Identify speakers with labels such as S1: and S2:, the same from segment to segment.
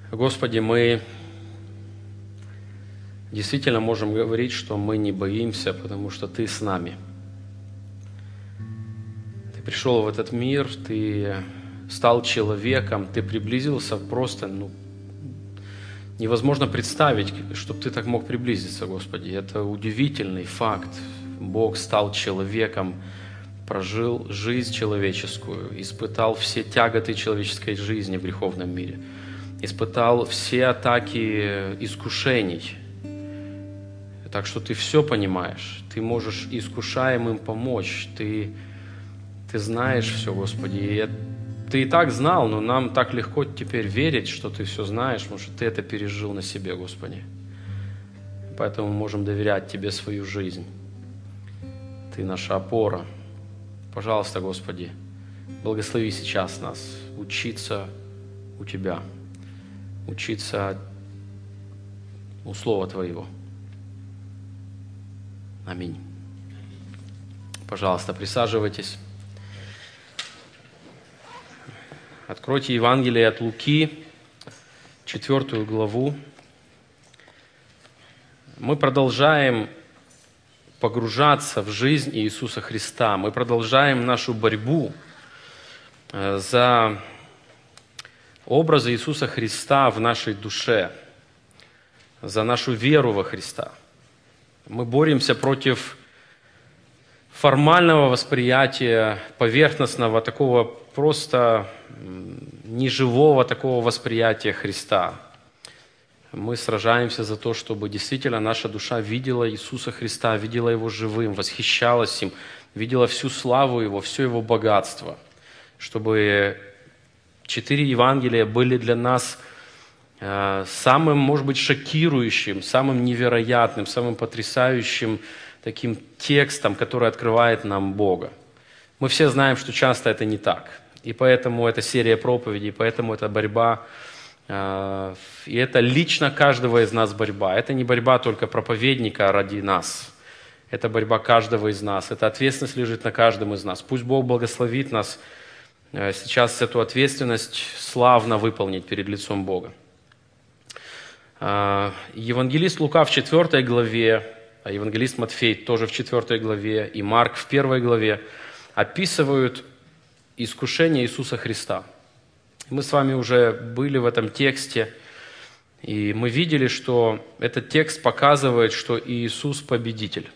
S1: Господи, мы действительно можем говорить, что мы не боимся, потому что Ты с нами. Ты пришел в этот мир, Ты стал человеком, Ты приблизился просто, невозможно представить, чтобы Ты так мог приблизиться, Господи. Это удивительный факт. Бог стал человеком, прожил жизнь человеческую, испытал все тяготы человеческой жизни в греховном мире, испытал все атаки искушений. Так что Ты все понимаешь, Ты можешь искушаемым помочь, Ты знаешь все, Господи. И Ты и так знал, но нам так легко теперь верить, что Ты все знаешь, потому что Ты это пережил на себе, Господи. Поэтому мы можем доверять Тебе свою жизнь. Ты наша опора. Пожалуйста, Господи, благослови сейчас нас учиться у Тебя, учиться у Слова Твоего. Аминь. Пожалуйста, присаживайтесь. Откройте Евангелие от Луки, 4 главу. Мы продолжаем погружаться в жизнь Иисуса Христа. Мы продолжаем нашу борьбу за образ Иисуса Христа в нашей душе, за нашу веру во Христа. Мы боремся против формального восприятия, поверхностного, такого просто неживого такого восприятия Христа. Мы сражаемся за то, чтобы действительно наша душа видела Иисуса Христа, видела Его живым, восхищалась им, видела всю славу Его, все Его богатство. Чтобы 4 Евангелия были для нас самым, может быть, шокирующим, самым невероятным, самым потрясающим таким текстом, который открывает нам Бога. Мы все знаем, что часто это не так. И поэтому это серия проповедей, поэтому это борьба. И это лично каждого из нас борьба. Это не борьба только проповедника ради нас. Это борьба каждого из нас. Эта ответственность лежит на каждом из нас. Пусть Бог благословит нас сейчас эту ответственность славно выполнить перед лицом Бога. Евангелист Лука в 4 главе, а евангелист Матфей тоже в 4 главе, и Марк в 1 главе описывают искушение Иисуса Христа. Мы с вами уже были в этом тексте, и мы видели, что этот текст показывает, что Иисус победитель.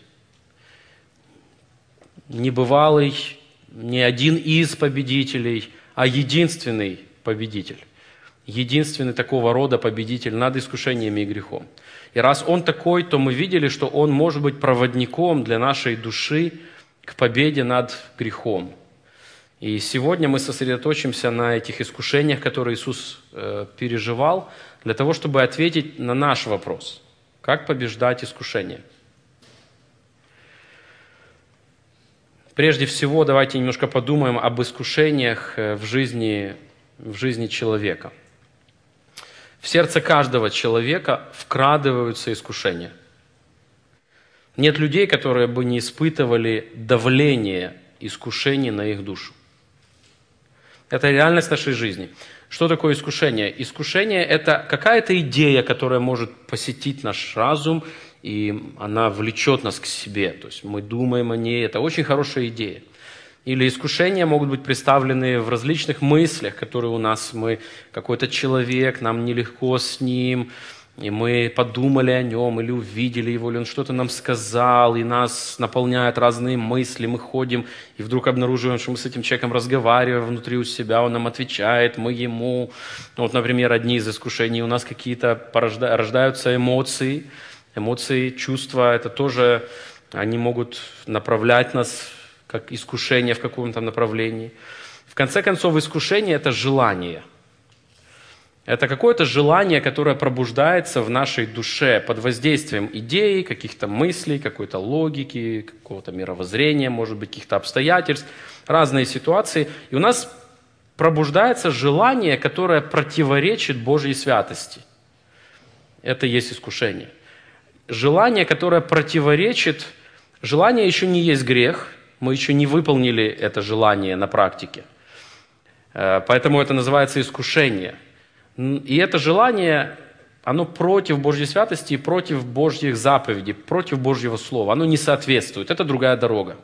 S1: Не бывалый, не один из победителей, а единственный победитель. Единственный такого рода победитель над искушениями и грехом. И раз Он такой, то мы видели, что Он может быть проводником для нашей души к победе над грехом. И сегодня мы сосредоточимся на этих искушениях, которые Иисус переживал, для того, чтобы ответить на наш вопрос. Как побеждать искушения? Прежде всего, давайте немножко подумаем об искушениях в жизни человека. В сердце каждого человека вкрадываются искушения. Нет людей, которые бы не испытывали давление искушений на их душу. Это реальность нашей жизни. Что такое искушение? Искушение – это какая-то идея, которая может посетить наш разум, и она влечет нас к себе. То есть мы думаем о ней, это очень хорошая идея. Или искушения могут быть представлены в различных мыслях, которые у нас, какой-то человек, нам нелегко с ним, и мы подумали о нем, или увидели его, или он что-то нам сказал, и нас наполняют разные мысли, мы ходим, и вдруг обнаруживаем, что мы с этим человеком разговариваем внутри у себя, он нам отвечает, мы ему. Вот, например, одни из искушений, у нас какие-то рождаются эмоции, чувства, это тоже, они могут направлять нас, как искушение в каком-то направлении. В конце концов, искушение – это желание. Это какое-то желание, которое пробуждается в нашей душе под воздействием идей, каких-то мыслей, какой-то логики, какого-то мировоззрения, может быть, каких-то обстоятельств, разные ситуации. И у нас пробуждается желание, которое противоречит Божьей святости. Это и есть искушение. Желание, которое противоречит, желание еще не есть грех, мы еще не выполнили это желание на практике. Поэтому это называется искушение. И это желание, оно против Божьей святости и против Божьих заповедей, против Божьего Слова. Оно не соответствует. Это другая дорога.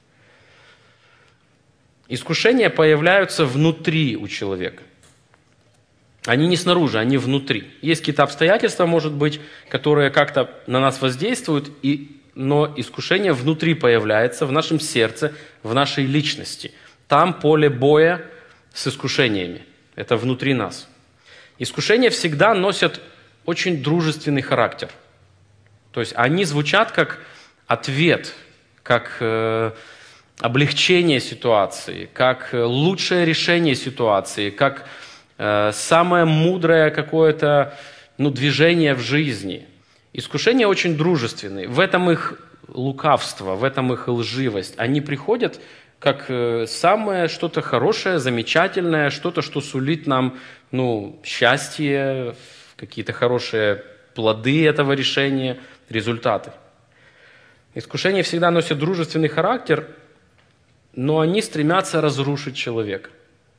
S1: Искушения появляются внутри у человека. Они не снаружи, они внутри. Есть какие-то обстоятельства, может быть, которые как-то на нас воздействуют, но искушение внутри появляется, в нашем сердце, в нашей личности. Там поле боя с искушениями. Это внутри нас. Искушения всегда носят очень дружественный характер. То есть они звучат как ответ, как облегчение ситуации, как лучшее решение ситуации, как самое мудрое какое-то движение в жизни. Искушения очень дружественные. В этом их лукавство, в этом их лживость. Они приходят как самое что-то хорошее, замечательное, что-то, что сулит нам счастье, какие-то хорошие плоды этого решения, результаты. Искушения всегда носят дружественный характер, но они стремятся разрушить человека.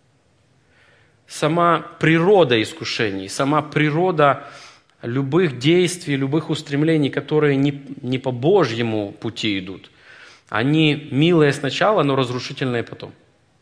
S1: Сама природа искушений, сама природа любых действий, любых устремлений, которые не по Божьему пути идут, они милые сначала, но разрушительные потом.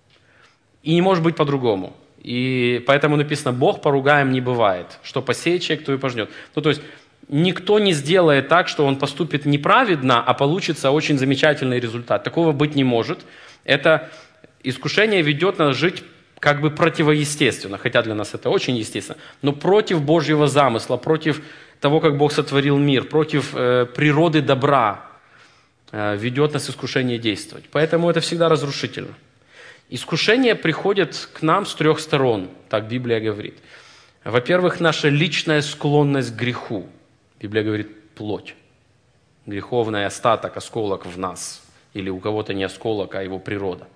S1: И не может быть по-другому. И поэтому написано, Бог поругаем не бывает. Что посеет человек, то и пожнет. То есть никто не сделает так, что он поступит неправедно, а получится очень замечательный результат. Такого быть не может. Это искушение ведет нас жить как бы противоестественно, хотя для нас это очень естественно, но против Божьего замысла, против того, как Бог сотворил мир, против природы добра ведет нас искушение действовать. Поэтому это всегда разрушительно. Искушение приходит к нам с 3 сторон, так Библия говорит. Во-первых, наша личная склонность к греху. Библия говорит плоть. Греховный остаток, осколок в нас. Или у кого-то не осколок, а его природа.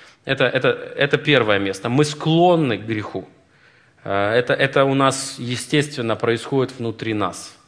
S1: Это первое место. Мы склонны к греху. Это у нас естественно происходит внутри нас.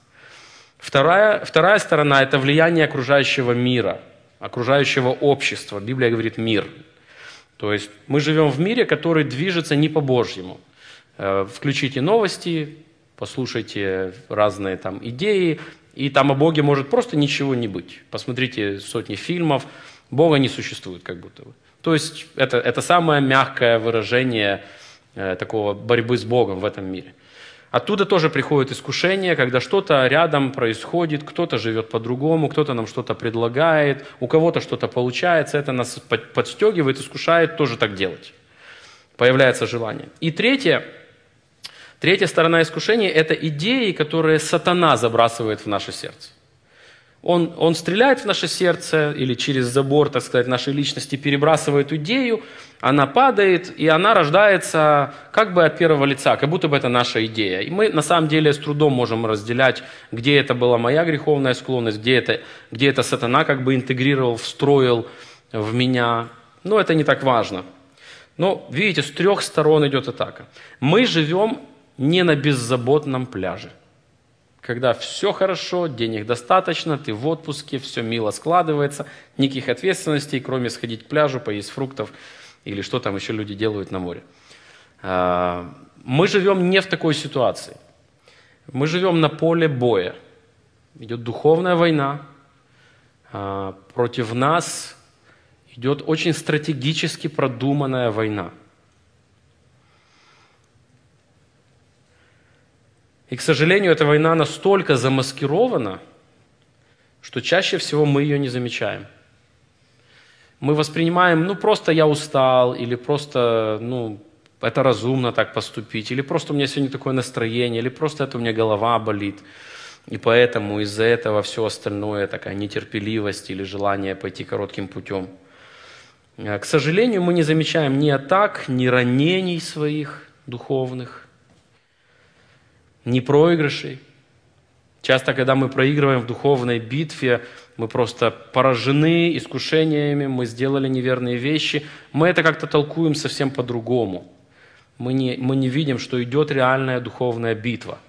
S1: Вторая сторона – это влияние окружающего мира, окружающего общества. Библия говорит «мир». То есть мы живем в мире, который движется не по-божьему. Включите новости, послушайте разные там идеи, и там о Боге может просто ничего не быть. Посмотрите сотни фильмов, Бога не существует как будто бы. То есть это самое мягкое выражение такого борьбы с Богом в этом мире. Оттуда тоже приходит искушение, когда что-то рядом происходит, кто-то живет по-другому, кто-то нам что-то предлагает, у кого-то что-то получается, это нас подстегивает, искушает тоже так делать. Появляется желание. И третья сторона искушения – это идеи, которые сатана забрасывает в наше сердце. Он стреляет в наше сердце или через забор, так сказать, нашей личности перебрасывает идею, она падает, и она рождается как бы от первого лица, как будто бы это наша идея. И мы на самом деле с трудом можем разделять, где это была моя греховная склонность, где это сатана как бы интегрировал, встроил в меня. Но это не так важно. Но видите, с 3 сторон идет атака. Мы живем не на беззаботном пляже. Когда все хорошо, денег достаточно, ты в отпуске, все мило складывается, никаких ответственностей, кроме сходить к пляжу, поесть фруктов или что там еще люди делают на море. Мы живем не в такой ситуации. Мы живем на поле боя. Идет духовная война. Против нас идет очень стратегически продуманная война. И, к сожалению, эта война настолько замаскирована, что чаще всего мы ее не замечаем. Мы воспринимаем, просто я устал, или просто, это разумно так поступить, или просто у меня сегодня такое настроение, или просто это у меня голова болит. И поэтому из-за этого все остальное, такая нетерпеливость или желание пойти коротким путем. К сожалению, мы не замечаем ни атак, ни ранений своих духовных, ни проигрышей. Часто, когда мы проигрываем в духовной битве, мы просто поражены искушениями, мы сделали неверные вещи. Мы это как-то толкуем совсем по-другому. Мы не видим, что идет реальная духовная битва.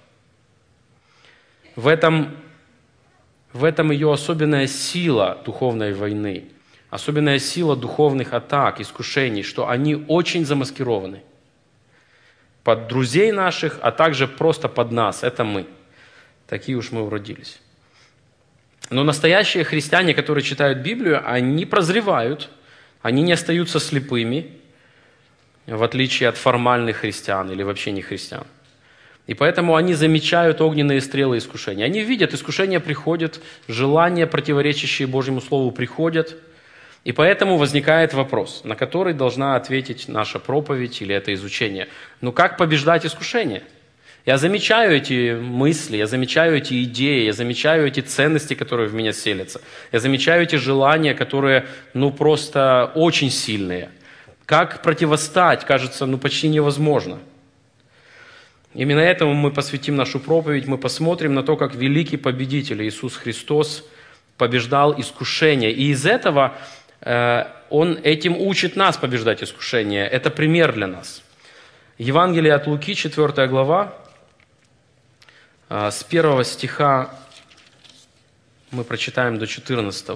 S1: В этом ее особенная сила духовной войны, особенная сила духовных атак, искушений, что они очень замаскированы. под друзей наших, а также просто под нас. Это мы. Такие уж мы уродились. Но настоящие христиане, которые читают Библию, они прозревают, они не остаются слепыми, в отличие от формальных христиан или вообще не христиан. И поэтому они замечают огненные стрелы искушения. Они видят, искушения приходят, желания, противоречащие Божьему Слову, приходят. И поэтому возникает вопрос, на который должна ответить наша проповедь или это изучение. Ну как побеждать искушение? Я замечаю эти мысли, я замечаю эти идеи, я замечаю эти ценности, которые в меня селятся. Я замечаю эти желания, которые, просто очень сильные. Как противостать, кажется, почти невозможно. Именно этому мы посвятим нашу проповедь. Мы посмотрим на то, как великий победитель Иисус Христос побеждал искушение. И из этого Он этим учит нас побеждать искушение. Это пример для нас. Евангелие от Луки, 4 глава, с 1 стиха мы прочитаем до 14.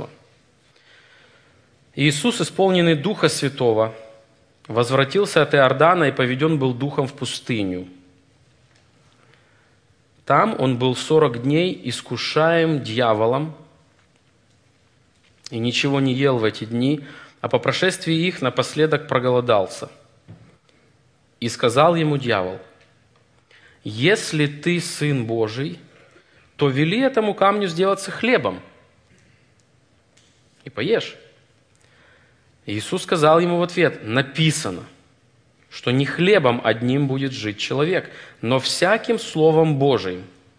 S1: «Иисус, исполненный Духа Святого, возвратился от Иордана и поведен был Духом в пустыню. Там Он был 40 дней искушаем дьяволом и ничего не ел в эти дни, а по прошествии их напоследок проголодался. И сказал ему дьявол: если ты Сын Божий, то вели этому камню сделаться хлебом и поешь. Иисус сказал ему в ответ: написано, что не хлебом одним будет жить человек, но всяким Словом Божиим.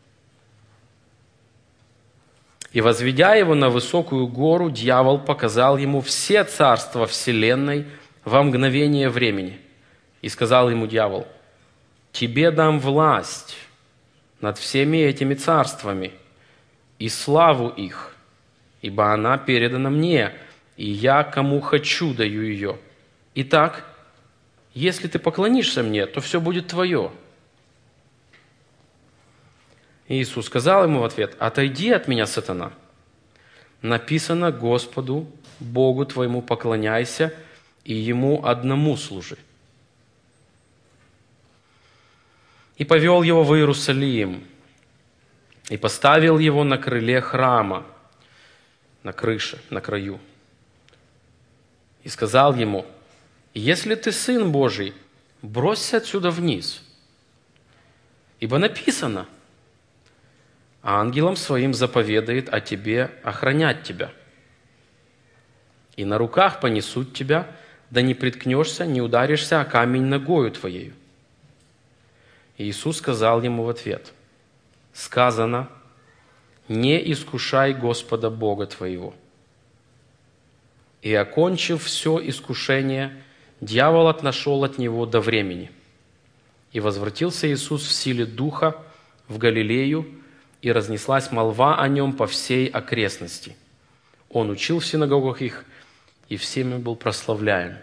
S1: И, возведя его на высокую гору, дьявол показал ему все царства вселенной во мгновение времени. И сказал ему дьявол: тебе дам власть над всеми этими царствами и славу их, ибо она передана мне, и я кому хочу даю ее. Итак, если ты поклонишься мне, то все будет твое. Иисус сказал ему в ответ: отойди от меня, сатана. Написано: Господу, Богу твоему поклоняйся, и Ему одному служи. И повел его в Иерусалим, и поставил его на крыле храма, на крыше, на краю. И сказал ему: если ты Сын Божий, бросься отсюда вниз. Ибо написано: ангелам своим заповедает о тебе охранять тебя. И на руках понесут тебя, да не приткнешься, не ударишься о камень ногою твоею. Иисус сказал ему в ответ: сказано, не искушай Господа Бога твоего. И, окончив все искушение, дьявол отошел от него до времени. И возвратился Иисус в силе Духа в Галилею, и разнеслась молва о нем по всей окрестности. Он учил в синагогах их, и всеми был прославляем».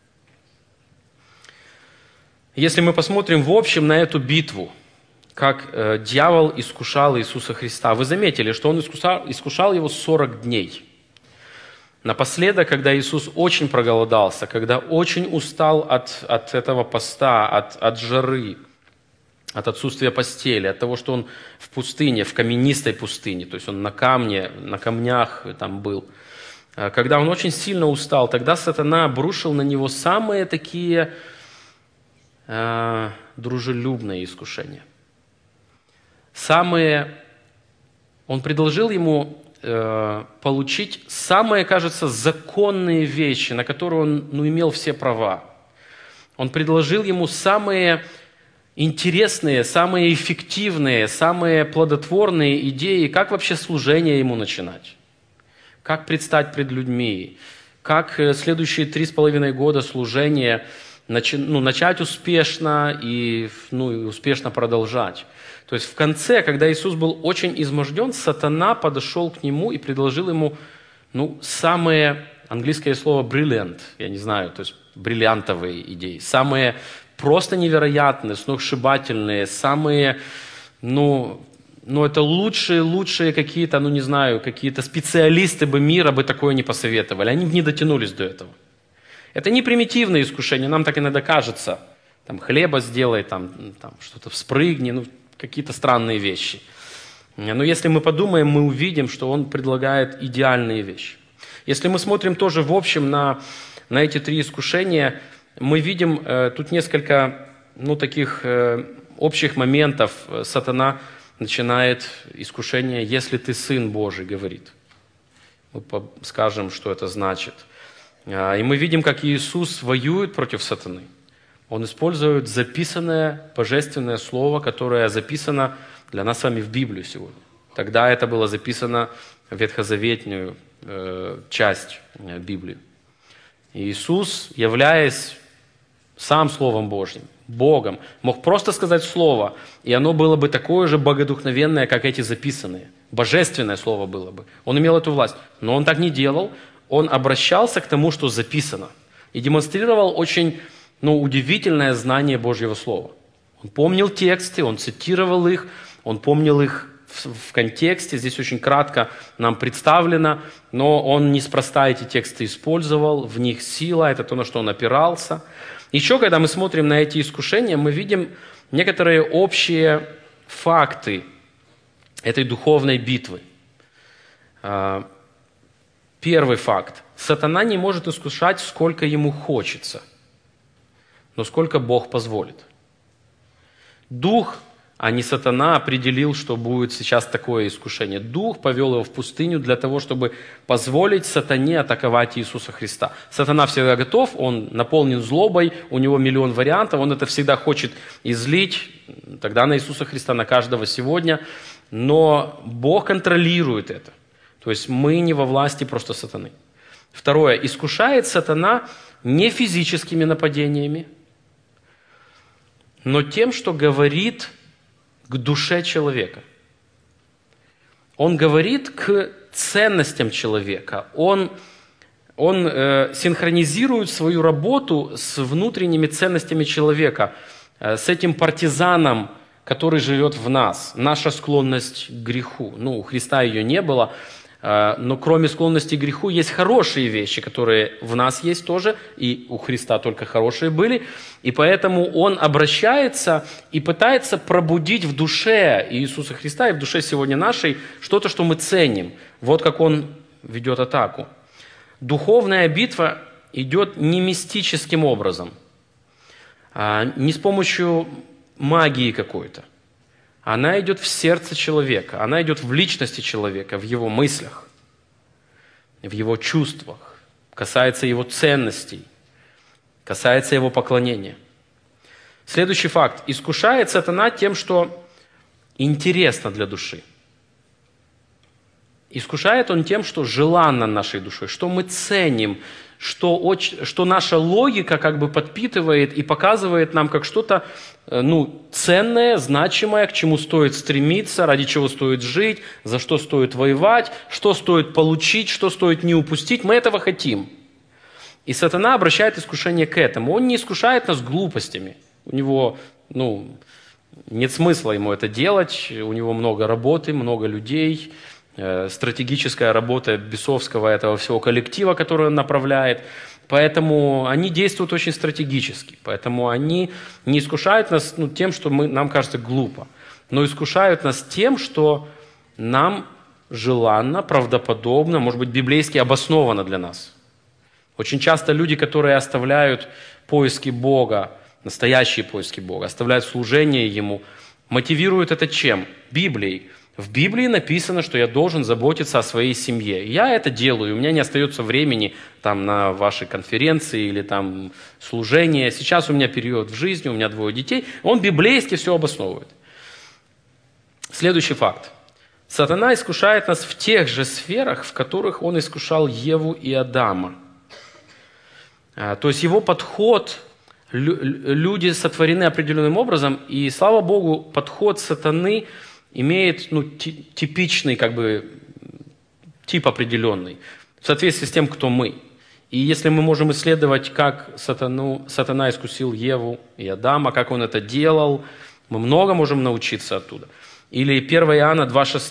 S1: Если мы посмотрим в общем на эту битву, как дьявол искушал Иисуса Христа, вы заметили, что он искушал его 40 дней. Напоследок, когда Иисус очень проголодался, когда очень устал от этого поста, от жары, от отсутствия постели, от того, что он в пустыне, в каменистой пустыне, то есть он на камнях там был. Когда он очень сильно устал, тогда сатана обрушил на него самые такие дружелюбные искушения. Он предложил ему получить самые, кажется, законные вещи, на которые он имел все права. Он предложил ему самые интересные, самые эффективные, самые плодотворные идеи, как вообще служение ему начинать, как предстать пред людьми, как следующие 3,5 года служения начать успешно и успешно продолжать. То есть в конце, когда Иисус был очень изможден, сатана подошел к нему и предложил ему самые, английское слово brilliant, я не знаю, то есть бриллиантовые идеи, самые просто невероятные, сногсшибательные, самые, это лучшие какие-то, какие-то специалисты мира бы такое не посоветовали. Они бы не дотянулись до этого. Это не примитивное искушение, нам так иногда кажется. там хлеба сделай, там что-то вспрыгни, ну, какие-то странные вещи. Но если мы подумаем, мы увидим, что он предлагает идеальные вещи. Если мы смотрим тоже в общем на эти три искушения, мы видим тут несколько таких общих моментов. Сатана начинает искушение: «Если ты Сын Божий», говорит. Мы скажем, что это значит. И мы видим, как Иисус воюет против сатаны. Он использует записанное божественное слово, которое записано для нас с вами в Библию сегодня. Тогда это было записано в ветхозаветную часть Библии. И Иисус, являясь сам Словом Божьим, Богом, мог просто сказать слово, и оно было бы такое же богодухновенное, как эти записанные. Божественное слово было бы. Он имел эту власть. Но он так не делал. Он обращался к тому, что записано. И демонстрировал очень удивительное знание Божьего Слова. Он помнил тексты, он цитировал их, он помнил их в контексте. Здесь очень кратко нам представлено, но он неспроста эти тексты использовал, в них сила, это то, на что он опирался. Еще, когда мы смотрим на эти искушения, мы видим некоторые общие факты этой духовной битвы. Первый факт. Сатана не может искушать, сколько ему хочется, но сколько Бог позволит. Дух, а не сатана, определил, что будет сейчас такое искушение. Дух повел его в пустыню для того, чтобы позволить сатане атаковать Иисуса Христа. Сатана всегда готов, он наполнен злобой, у него миллион вариантов, он это всегда хочет излить, тогда на Иисуса Христа, на каждого сегодня. Но Бог контролирует это. То есть мы не во власти просто сатаны. Второе. Искушает сатана не физическими нападениями, но тем, что говорит к душе человека. Он говорит к ценностям человека. Он синхронизирует свою работу с внутренними ценностями человека, с этим партизаном, который живет в нас. Наша склонность к греху. У Христа ее не было, но кроме склонности к греху есть хорошие вещи, которые в нас есть тоже, и у Христа только хорошие были. И поэтому Он обращается и пытается пробудить в душе Иисуса Христа и в душе сегодня нашей что-то, что мы ценим. Вот как Он ведет атаку. Духовная битва идет не мистическим образом, не с помощью магии какой-то. Она идет в сердце человека, она идет в личности человека, в его мыслях, в его чувствах, касается его ценностей, касается его поклонения. Следующий факт. Искушает сатана тем, что интересно для души. Искушает он тем, что желанно нашей душой, что мы ценим, что наша логика как бы подпитывает и показывает нам как что-то ценное, значимое, к чему стоит стремиться, ради чего стоит жить, за что стоит воевать, что стоит получить, что стоит не упустить. Мы этого хотим. И сатана обращает искушение к этому. Он не искушает нас глупостями. У него нет смысла ему это делать. У него много работы, много людей, стратегическая работа бесовского этого всего коллектива, который он направляет. Поэтому они действуют очень стратегически. Поэтому они не искушают нас тем, что нам кажется глупо, но искушают нас тем, что нам желанно, правдоподобно, может быть, библейски обосновано для нас. Очень часто люди, которые оставляют поиски Бога, настоящие поиски Бога, оставляют служение Ему, мотивируют это чем? Библией. В Библии написано, что я должен заботиться о своей семье. Я это делаю, у меня не остается времени на ваши конференции или служения. Сейчас у меня период в жизни, у меня 2 детей. Он библейски все обосновывает. Следующий факт. Сатана искушает нас в тех же сферах, в которых он искушал Еву и Адама. То есть его подход, люди сотворены определенным образом, и, слава Богу, подход сатаны имеет типичный тип определенный в соответствии с тем, кто мы. И если мы можем исследовать, как сатана искусил Еву и Адама, как он это делал, мы много можем научиться оттуда. Или 1 Иоанна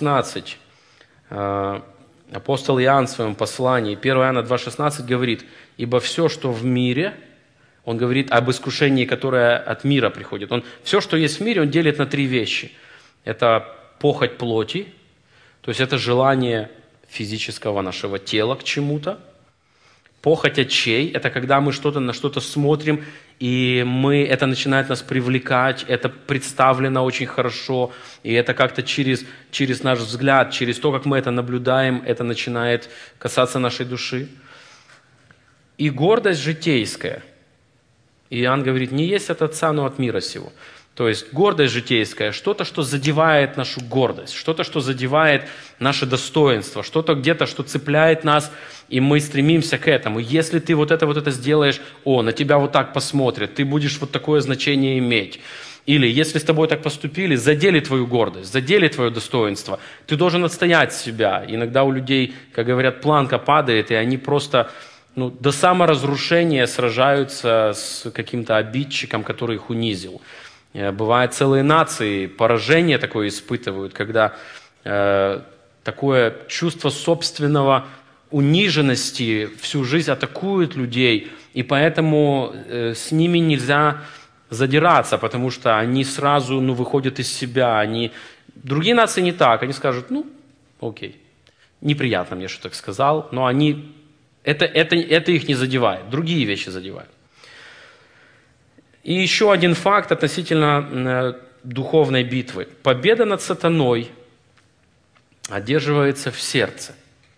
S1: 2,16. Апостол Иоанн в своем послании, 1 Иоанна 2,16 говорит: «Ибо все, что в мире, Он говорит об искушении, которое от мира приходит. Все, что есть в мире, он делит на 3 вещи. Это похоть плоти, то есть это желание физического нашего тела к чему-то. Похоть очей – это когда мы на что-то смотрим, и это начинает нас привлекать, это представлено очень хорошо, и это как-то через наш взгляд, через то, как мы это наблюдаем, это начинает касаться нашей души. И гордость житейская. Иоанн говорит, не есть от Отца, но от мира сего. То есть гордость житейская, что-то, что задевает нашу гордость, что-то, что задевает наше достоинство, что-то где-то, что цепляет нас, и мы стремимся к этому. Если ты вот это сделаешь, на тебя вот так посмотрят, ты будешь вот такое значение иметь. Или если с тобой так поступили, задели твою гордость, задели твое достоинство, ты должен отстоять себя. Иногда у людей, как говорят, планка падает, и они просто до саморазрушения сражаются с каким-то обидчиком, который их унизил. Бывает, целые нации поражение такое испытывают, когда такое чувство собственного униженности всю жизнь атакует людей, и поэтому с ними нельзя задираться, потому что они сразу выходят из себя. Другие нации не так, они скажут, окей, неприятно мне, что так сказал, но это их не задевает, другие вещи задевают. И еще один факт относительно духовной битвы. Победа над сатаной одерживается в сердце.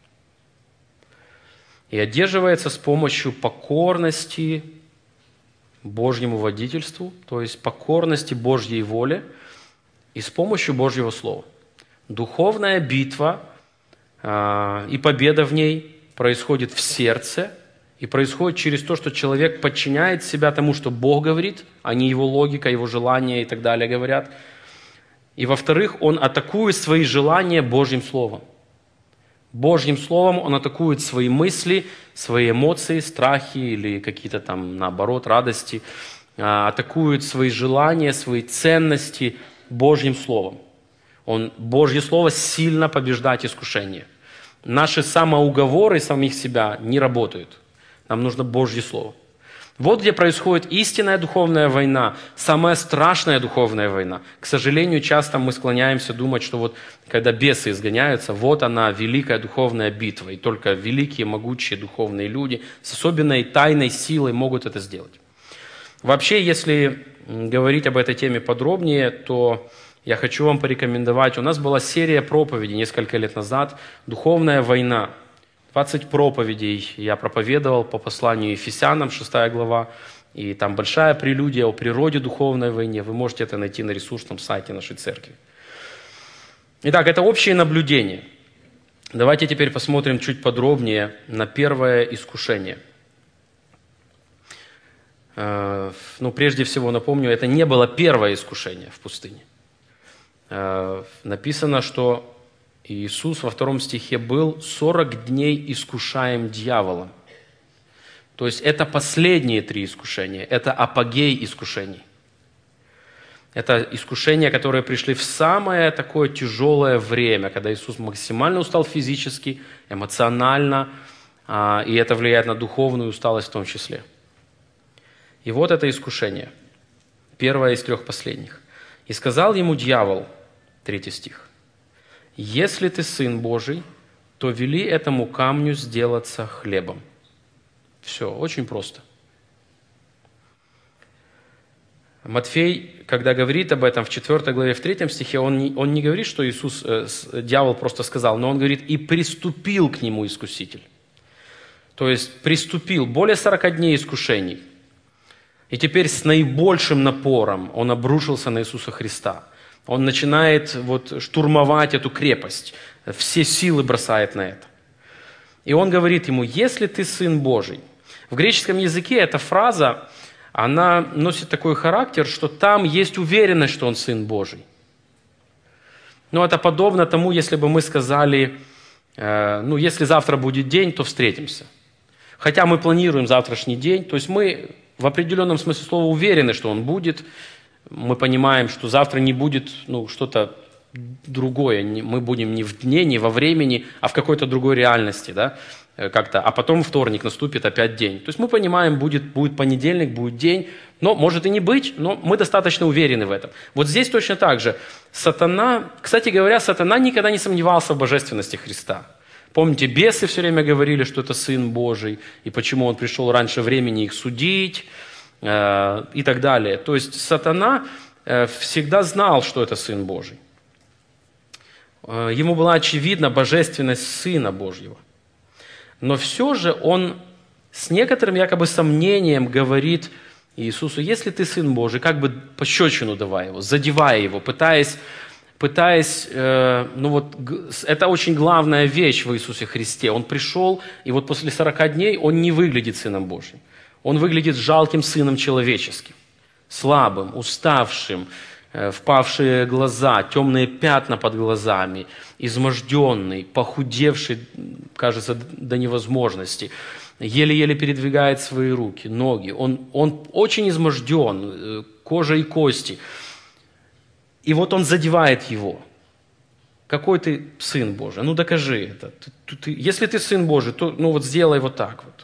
S1: И одерживается с помощью покорности Божьему водительству, то есть покорности Божьей воле и с помощью Божьего Слова. Духовная битва и победа в ней происходит в сердце, и происходит через то, что человек подчиняет себя тому, что Бог говорит, а не его логика, его желания и так далее говорят. И во-вторых, он атакует свои желания Божьим Словом. Божьим Словом он атакует свои мысли, свои эмоции, страхи или какие-то там, наоборот, радости. Атакует свои желания, свои ценности Божьим Словом. Божье Слово сильно побеждает искушение. Наши самоуговоры самих себя не работают. Нам нужно Божье Слово. Вот где происходит истинная духовная война, самая страшная духовная война. К сожалению, часто мы склоняемся думать, что вот когда бесы изгоняются, вот она, великая духовная битва. И только великие, могучие духовные люди с особенной тайной силой могут это сделать. Вообще, если говорить об этой теме подробнее, то я хочу вам порекомендовать. У нас была серия проповедей несколько лет назад «Духовная война». 20 проповедей я проповедовал по посланию Ефесянам, 6 глава. И там большая прелюдия о природе духовной войны. Вы можете это найти на ресурсном сайте нашей церкви. Итак, это общее наблюдение. Давайте теперь посмотрим чуть подробнее на первое искушение. Прежде всего напомню, это не было первое искушение в пустыне. Написано, что Иисус во 2 стихе был 40 дней искушаем дьяволом. То есть это последние 3 искушения, это апогей искушений. Это искушения, которые пришли в самое такое тяжелое время, когда Иисус максимально устал физически, эмоционально, и это влияет на духовную усталость в том числе. И вот это искушение, первое из 3 последних. «И сказал ему дьявол», 3 стих, «Если ты Сын Божий, то вели этому камню сделаться хлебом». Все, очень просто. Матфей, когда говорит об этом в 4 главе, в 3 стихе, он не говорит, что дьявол просто сказал, но он говорит, «И приступил к нему искуситель». То есть приступил, более 40 дней искушений. И теперь с наибольшим напором он обрушился на Иисуса Христа. Он начинает штурмовать эту крепость, все силы бросает на это. И он говорит ему, если ты Сын Божий. В греческом языке эта фраза, она носит такой характер, что там есть уверенность, что он Сын Божий. Это подобно тому, если бы мы сказали, если завтра будет день, то встретимся. Хотя мы планируем завтрашний день, то есть мы в определенном смысле слова уверены, что он будет. Мы понимаем, что завтра не будет что-то другое. Мы будем не в дне, не во времени, а в какой-то другой реальности. Да? как-то, а потом вторник наступит опять день. То есть мы понимаем, будет понедельник, будет день, но может и не быть, но мы достаточно уверены в этом. Вот здесь точно так же. Сатана, кстати говоря, сатана никогда не сомневался в божественности Христа. Помните, бесы все время говорили, что это Сын Божий, и почему Он пришел раньше времени их судить, и так далее. То есть сатана всегда знал, что это Сын Божий. Ему была очевидна божественность Сына Божьего. Но все же он с некоторым якобы сомнением говорит Иисусу: если ты Сын Божий, как бы пощечину давай его, задевая его, пытаясь, это очень главная вещь в Иисусе Христе. Он пришел, и вот после 40 дней он не выглядит Сыном Божьим. Он выглядит жалким сыном человеческим, слабым, уставшим, впавшие глаза, темные пятна под глазами, изможденный, похудевший, кажется, до невозможности, еле-еле передвигает свои руки, ноги. Он очень изможден, кожа и кости. И вот он задевает его. Какой ты Сын Божий? Ну докажи это. Если ты Сын Божий, то вот сделай вот так вот.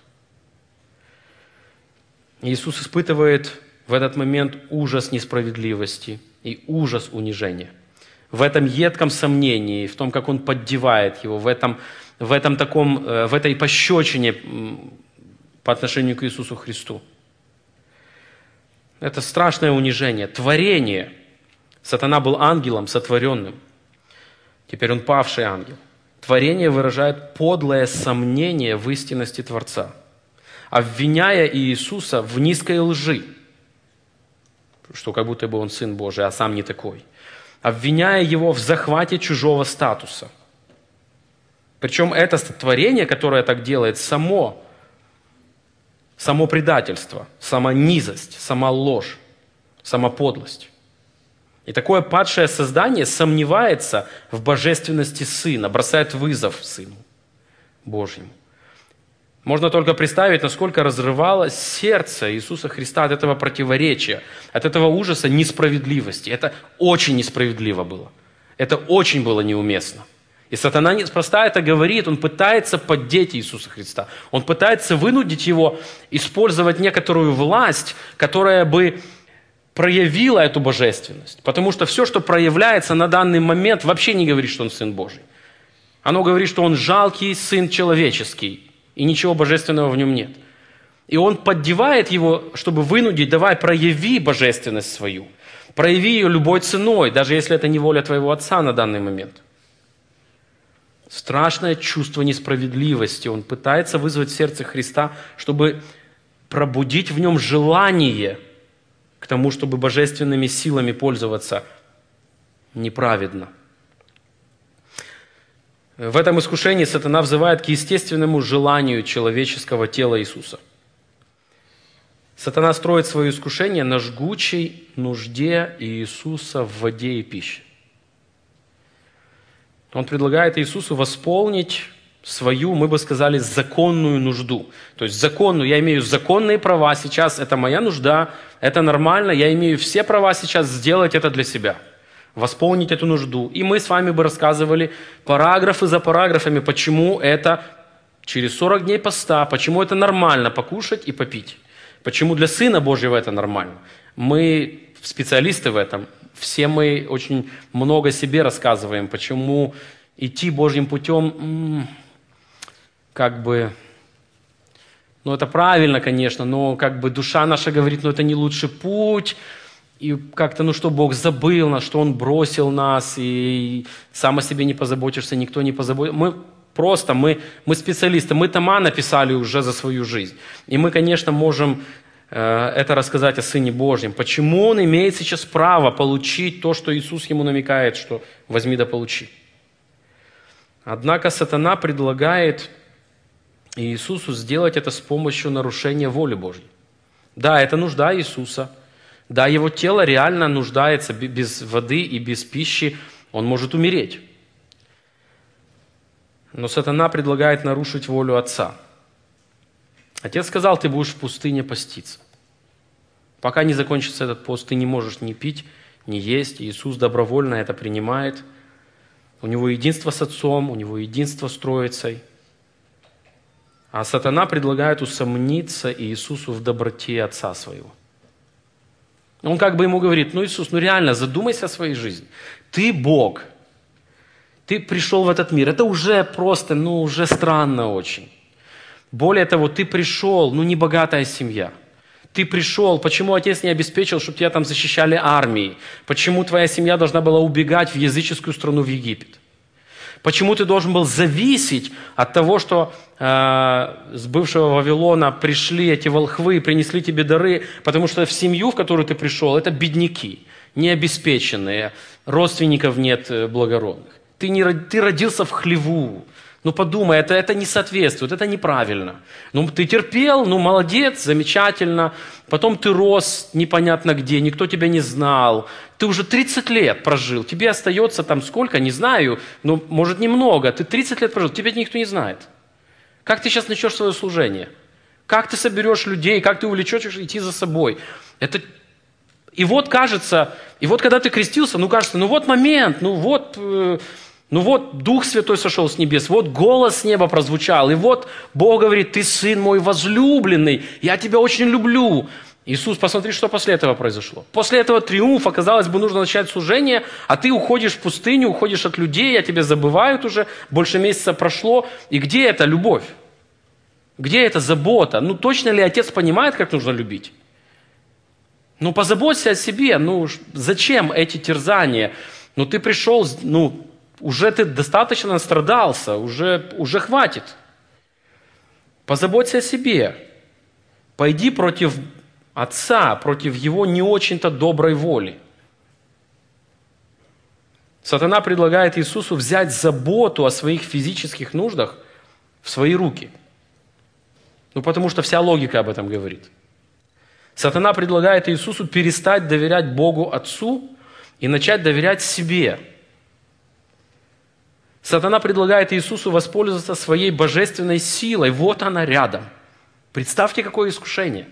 S1: Иисус испытывает в этот момент ужас несправедливости и ужас унижения. В этом едком сомнении, в том, как Он поддевает его, в этой пощечине по отношению к Иисусу Христу. Это страшное унижение, творение. Сатана был ангелом сотворенным. Теперь он павший ангел. Творение выражает подлое сомнение в истинности Творца, обвиняя Иисуса в низкой лжи, что как будто бы Он Сын Божий, а сам не такой, обвиняя Его в захвате чужого статуса. Причем это творение, которое так делает, само предательство, сама низость, сама ложь, сама подлость. И такое падшее создание сомневается в божественности Сына, бросает вызов Сыну Божьему. Можно только представить, насколько разрывалось сердце Иисуса Христа от этого противоречия, от этого ужаса несправедливости. Это очень несправедливо было. Это очень было неуместно. И сатана неспроста это говорит, он пытается поддеть Иисуса Христа. Он пытается вынудить Его использовать некоторую власть, которая бы проявила эту божественность. Потому что все, что проявляется на данный момент, вообще не говорит, что Он Сын Божий. Оно говорит, что Он жалкий Сын человеческий. И ничего божественного в нем нет. И он поддевает его, чтобы вынудить: давай, прояви божественность свою. Прояви ее любой ценой, даже если это не воля твоего отца на данный момент. Страшное чувство несправедливости. Он пытается вызвать в сердце Христа, чтобы пробудить в нем желание к тому, чтобы божественными силами пользоваться неправедно. В этом искушении сатана взывает к естественному желанию человеческого тела Иисуса. Сатана строит свое искушение на жгучей нужде Иисуса в воде и пище. Он предлагает Иисусу восполнить свою, мы бы сказали, законную нужду. То есть законную, я имею законные права сейчас, это моя нужда, это нормально, я имею все права сейчас сделать это для себя. Восполнить эту нужду. И мы с вами бы рассказывали параграфы за параграфами, почему это через 40 дней поста, почему это нормально покушать и попить. Почему для Сына Божьего это нормально. Мы специалисты в этом. Все мы очень много себе рассказываем, почему идти Божьим путем, это правильно, конечно, но душа наша говорит, это не лучший путь. И что Бог забыл нас, что Он бросил нас, и сам о себе не позаботишься, никто не позаботится. Мы специалисты, мы тома написали уже за свою жизнь. И мы, конечно, можем это рассказать о Сыне Божьем. Почему Он имеет сейчас право получить то, что Иисус Ему намекает, что возьми да получи. Однако сатана предлагает Иисусу сделать это с помощью нарушения воли Божьей. Да, это нужда Иисуса. Да, Его тело реально нуждается без воды и без пищи, Он может умереть. Но сатана предлагает нарушить волю Отца. Отец сказал, ты будешь в пустыне поститься. Пока не закончится этот пост, ты не можешь ни пить, ни есть. Иисус добровольно это принимает. У Него единство с Отцом, у Него единство с Троицей. А сатана предлагает усомниться Иисусу в доброте Отца Своего. Он как бы ему говорит: ну, Иисус, ну реально, задумайся о своей жизни. Ты Бог. Ты пришел в этот мир. Это уже просто, уже странно очень. Более того, ты пришел, небогатая семья. Ты пришел, почему отец не обеспечил, чтобы тебя там защищали армии? Почему твоя семья должна была убегать в языческую страну, в Египет? Почему ты должен был зависеть от того, что с бывшего Вавилона пришли эти волхвы и принесли тебе дары? Потому что в семью, в которую ты пришел, это бедняки, необеспеченные, родственников нет благородных. Ты родился в хлеву. Подумай, это не соответствует, это неправильно. Ты терпел, молодец, замечательно. Потом ты рос непонятно где, никто тебя не знал. Ты уже 30 лет прожил, тебе остается там сколько, не знаю, может немного. Ты 30 лет прожил, тебя никто не знает. Как ты сейчас начнешь свое служение? Как ты соберешь людей, как ты увлечешь идти за собой? И вот кажется, когда ты крестился, кажется, вот момент, вот Дух Святой сошел с небес, вот голос с неба прозвучал, и вот Бог говорит: ты сын мой возлюбленный, я тебя очень люблю. Иисус, посмотри, что после этого произошло. После этого триумфа, казалось бы, нужно начать служение, а ты уходишь в пустыню, уходишь от людей, о тебе забывают уже, больше месяца прошло. И где эта любовь? Где эта забота? Точно ли Отец понимает, как нужно любить? Позаботься о себе, зачем эти терзания? Ты пришел, уже ты достаточно настрадался, уже хватит. Позаботься о себе. Пойди против Отца, против Его не очень-то доброй воли. Сатана предлагает Иисусу взять заботу о своих физических нуждах в свои руки. Потому что вся логика об этом говорит. Сатана предлагает Иисусу перестать доверять Богу Отцу и начать доверять себе. Сатана предлагает Иисусу воспользоваться своей божественной силой. Вот она рядом. Представьте, какое искушение.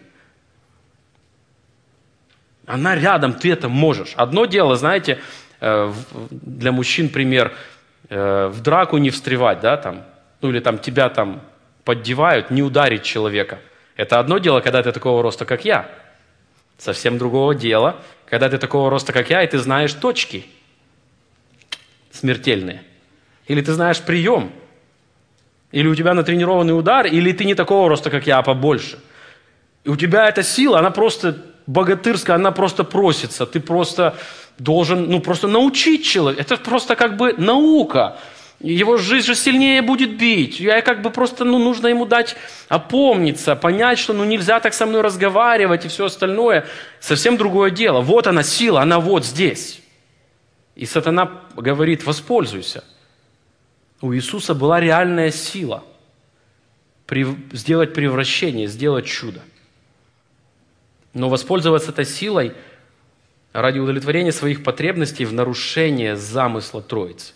S1: Она рядом, ты это можешь. Одно дело, знаете, для мужчин пример, в драку не встревать, или тебя поддевают, не ударить человека. Это одно дело, когда ты такого роста, как я. Совсем другого дела, когда ты такого роста, как я, и ты знаешь точки смертельные. Или ты знаешь прием. Или у тебя натренированный удар, или ты не такого роста, как я, а побольше. И у тебя эта сила, она просто богатырская, она просто просится. Ты просто должен, просто научить человека. Это просто как бы наука. Его жизнь же сильнее будет бить. Нужно ему дать опомниться, понять, что нельзя так со мной разговаривать и все остальное. Совсем другое дело. Вот она сила, она вот здесь. И сатана говорит: воспользуйся. У Иисуса была реальная сила сделать превращение, сделать чудо. Но воспользоваться этой силой ради удовлетворения своих потребностей в нарушение замысла Троицы.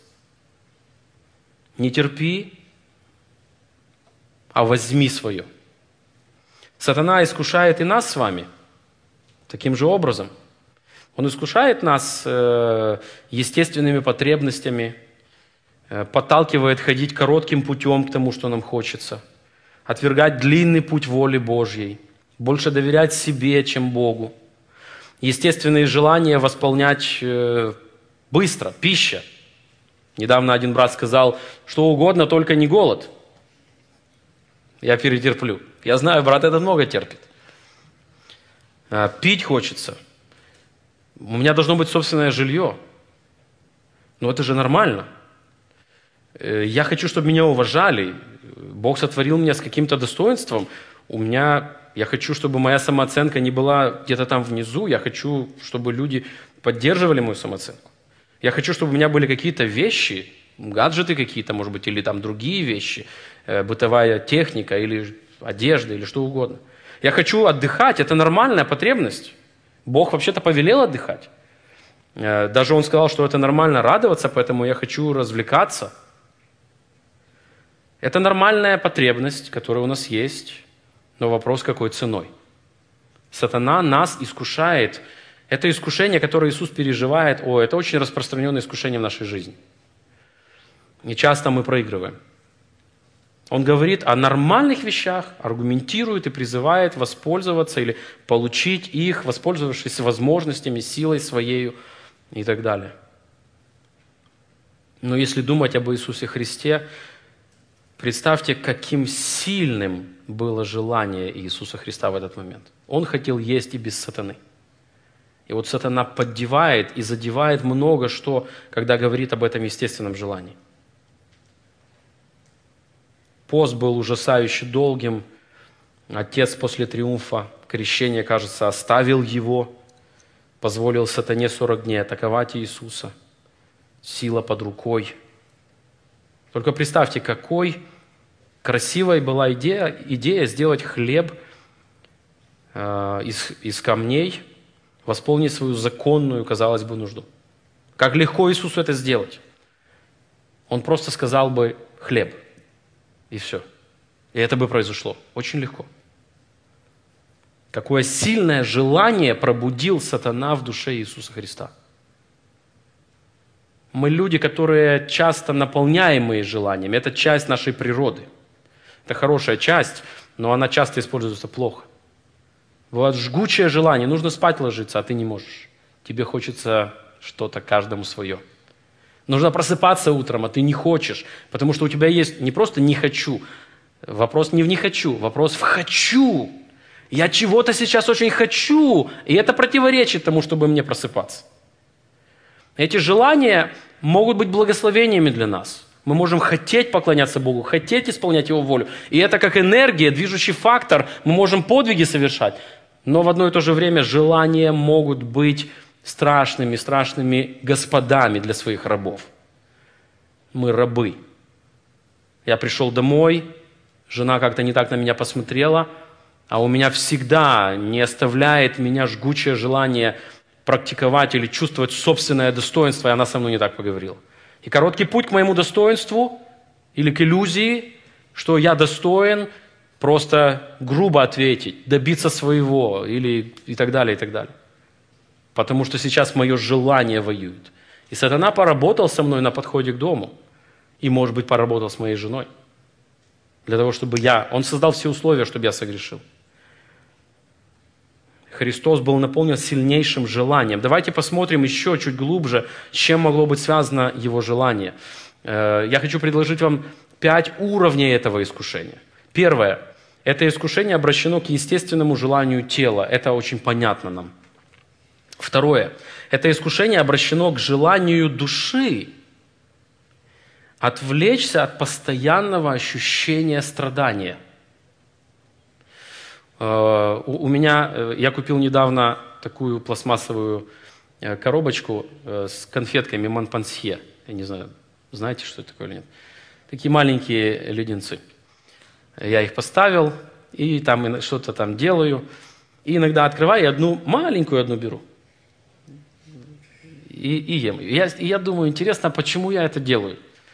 S1: Не терпи, а возьми свое. Сатана искушает и нас с вами таким же образом. Он искушает нас естественными потребностями, подталкивает ходить коротким путем к тому, что нам хочется, отвергать длинный путь воли Божьей, больше доверять себе, чем Богу. Естественные желания восполнять быстро, пища. Недавно один брат сказал: что угодно, только не голод. Я перетерплю. Я знаю, брат это много терпит. Пить хочется. У меня должно быть собственное жилье. Это же нормально. Я хочу, чтобы меня уважали. Бог сотворил меня с каким-то достоинством. Я хочу, чтобы моя самооценка не была где-то там внизу. Я хочу, чтобы люди поддерживали мою самооценку. Я хочу, чтобы у меня были какие-то вещи, гаджеты какие-то, может быть, или там другие вещи, бытовая техника, или одежда, или что угодно. Я хочу отдыхать, это нормальная потребность. Бог вообще-то повелел отдыхать. Даже Он сказал, что это нормально радоваться, поэтому я хочу развлекаться. Это нормальная потребность, которая у нас есть, но вопрос, какой ценой. Сатана нас искушает. Это искушение, которое Иисус переживает, это очень распространенное искушение в нашей жизни. И часто мы проигрываем. Он говорит о нормальных вещах, аргументирует и призывает воспользоваться или получить их, воспользовавшись возможностями, силой своей и так далее. Но если думать об Иисусе Христе, представьте, каким сильным было желание Иисуса Христа в этот момент. Он хотел есть и без сатаны. И вот сатана поддевает и задевает много что, когда говорит об этом естественном желании. Пост был ужасающе долгим. Отец после триумфа крещения, кажется, оставил его, позволил сатане 40 дней атаковать Иисуса. Сила под рукой. Только представьте, какой красивой была идея сделать хлеб из камней, восполнить свою законную, казалось бы, нужду. Как легко Иисусу это сделать. Он просто сказал бы «хлеб». И все. И это бы произошло. Очень легко. Какое сильное желание пробудил сатана в душе Иисуса Христа. Мы люди, которые часто наполняемые желаниями. Это часть нашей природы. Это хорошая часть, но она часто используется плохо. Бывает жгучее желание. Нужно спать ложиться, а ты не можешь. Тебе хочется что-то каждому свое. Нужно просыпаться утром, а ты не хочешь, потому что у тебя есть не просто «не хочу». Вопрос не в «не хочу», вопрос в «хочу». Я чего-то сейчас очень хочу, и это противоречит тому, чтобы мне просыпаться. Эти желания могут быть благословениями для нас. Мы можем хотеть поклоняться Богу, хотеть исполнять Его волю. И это как энергия, движущий фактор. Мы можем подвиги совершать, но в одно и то же время желания могут быть страшными господами для своих рабов. Мы рабы. Я пришел домой, жена как-то не так на меня посмотрела, а у меня всегда не оставляет меня жгучее желание практиковать или чувствовать собственное достоинство, и она со мной не так поговорила. И короткий путь к моему достоинству или к иллюзии, что я достоин, просто грубо ответить, добиться своего или и так далее, и так далее. Потому что сейчас мое желание воюет. И сатана поработал со мной на подходе к дому. И, может быть, поработал с моей женой. Для того, чтобы он создал все условия, чтобы я согрешил. Христос был наполнен сильнейшим желанием. Давайте посмотрим еще чуть глубже, с чем могло быть связано его желание. Я хочу предложить вам 5 уровней этого искушения. Первое. Это искушение обращено к естественному желанию тела. Это очень понятно нам. Второе. Это искушение обращено к желанию души отвлечься от постоянного ощущения страдания. Я купил недавно такую пластмассовую коробочку с конфетками Монпансье. Я не знаю, знаете, что это такое или нет. Такие маленькие леденцы. Я их поставил и там что-то там делаю. И иногда открываю и одну маленькую беру. И ем. И я думаю, интересно, почему я это делаю?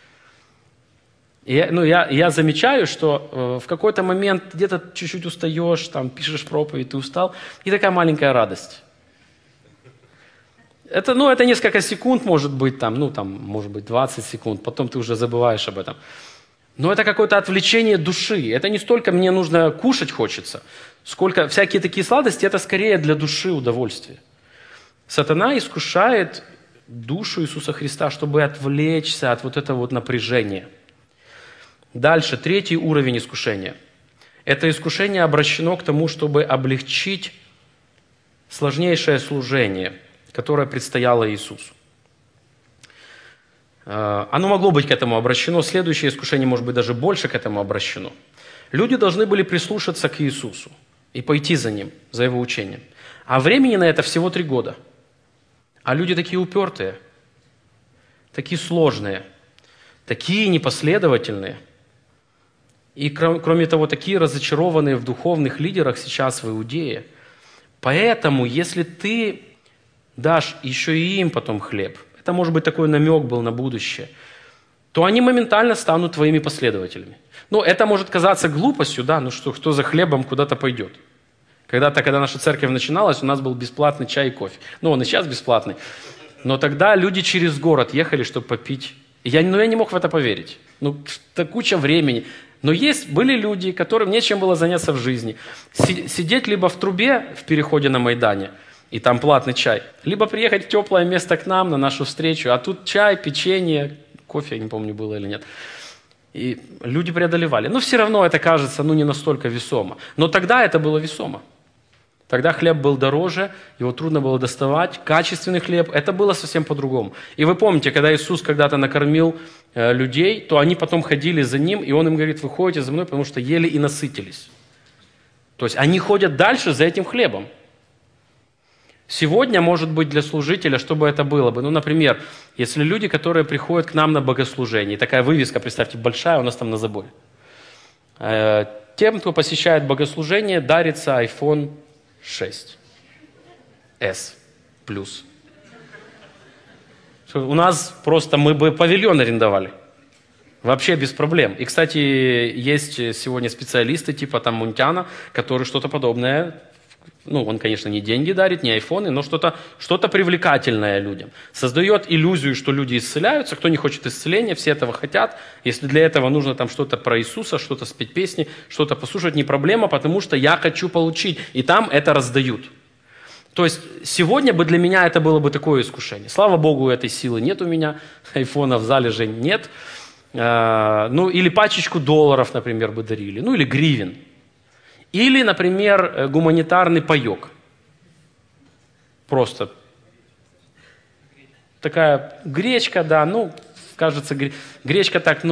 S1: Я замечаю, что в какой-то момент где-то чуть-чуть устаешь, там пишешь проповедь, ты устал, и такая маленькая радость. Это несколько секунд, может быть, может быть 20 секунд, потом ты уже забываешь об этом. Но это какое-то отвлечение души. Это не столько мне нужно кушать хочется, сколько всякие такие сладости, это скорее для души удовольствие. Сатана искушает душу Иисуса Христа, чтобы отвлечься от вот этого вот напряжения. Дальше, 3 уровень искушения. Это искушение обращено к тому, чтобы облегчить сложнейшее служение, которое предстояло Иисусу. Оно могло быть к этому обращено. Следующее искушение, может быть, даже больше к этому обращено. Люди должны были прислушаться к Иисусу и пойти за Ним, за Его учением. А времени на это всего 3 года. А люди такие упертые, такие сложные, такие непоследовательные. И, кроме того, такие разочарованные в духовных лидерах сейчас в Иудее. Поэтому, если ты дашь еще и им потом хлеб, это, может быть, такой намек был на будущее, то они моментально станут твоими последователями. Это может казаться глупостью, кто за хлебом куда-то пойдет. Когда наша церковь начиналась, у нас был бесплатный чай и кофе. Он и сейчас бесплатный. Но тогда люди через город ехали, чтобы попить. Я не мог в это поверить. Куча времени. Но были люди, которым нечем было заняться в жизни. Сидеть либо в трубе в переходе на Майдане, и там платный чай, либо приехать в теплое место к нам на нашу встречу, а тут чай, печенье, кофе, я не помню, было или нет. И люди преодолевали. Но все равно это кажется, не настолько весомо. Но тогда это было весомо. Тогда хлеб был дороже, его трудно было доставать. Качественный хлеб, это было совсем по-другому. И вы помните, когда Иисус когда-то накормил людей, то они потом ходили за Ним, и Он им говорит: вы ходите за Мной, потому что ели и насытились. То есть они ходят дальше за этим хлебом. Сегодня, может быть, для служителя, что бы это было бы? Например, если люди, которые приходят к нам на богослужение, такая вывеска, представьте, большая у нас там на заборе. Тем, кто посещает богослужение, дарится iPhone 6 S плюс. У нас просто мы бы павильон арендовали. Вообще без проблем. И, кстати, есть сегодня специалисты типа Мунтяна, которые что-то подобное, он, конечно, не деньги дарит, не айфоны, но что-то привлекательное людям. Создает иллюзию, что люди исцеляются. Кто не хочет исцеления, все этого хотят. Если для этого нужно что-то про Иисуса, что-то спеть песни, что-то послушать, не проблема, потому что я хочу получить. И там это раздают. То есть сегодня бы для меня это было бы такое искушение. Слава Богу, этой силы нет у меня, айфона в зале нет. Или пачечку долларов, например, бы дарили, или гривен. Или, например, гуманитарный паёк. Просто такая гречка, да, кажется, гречка так,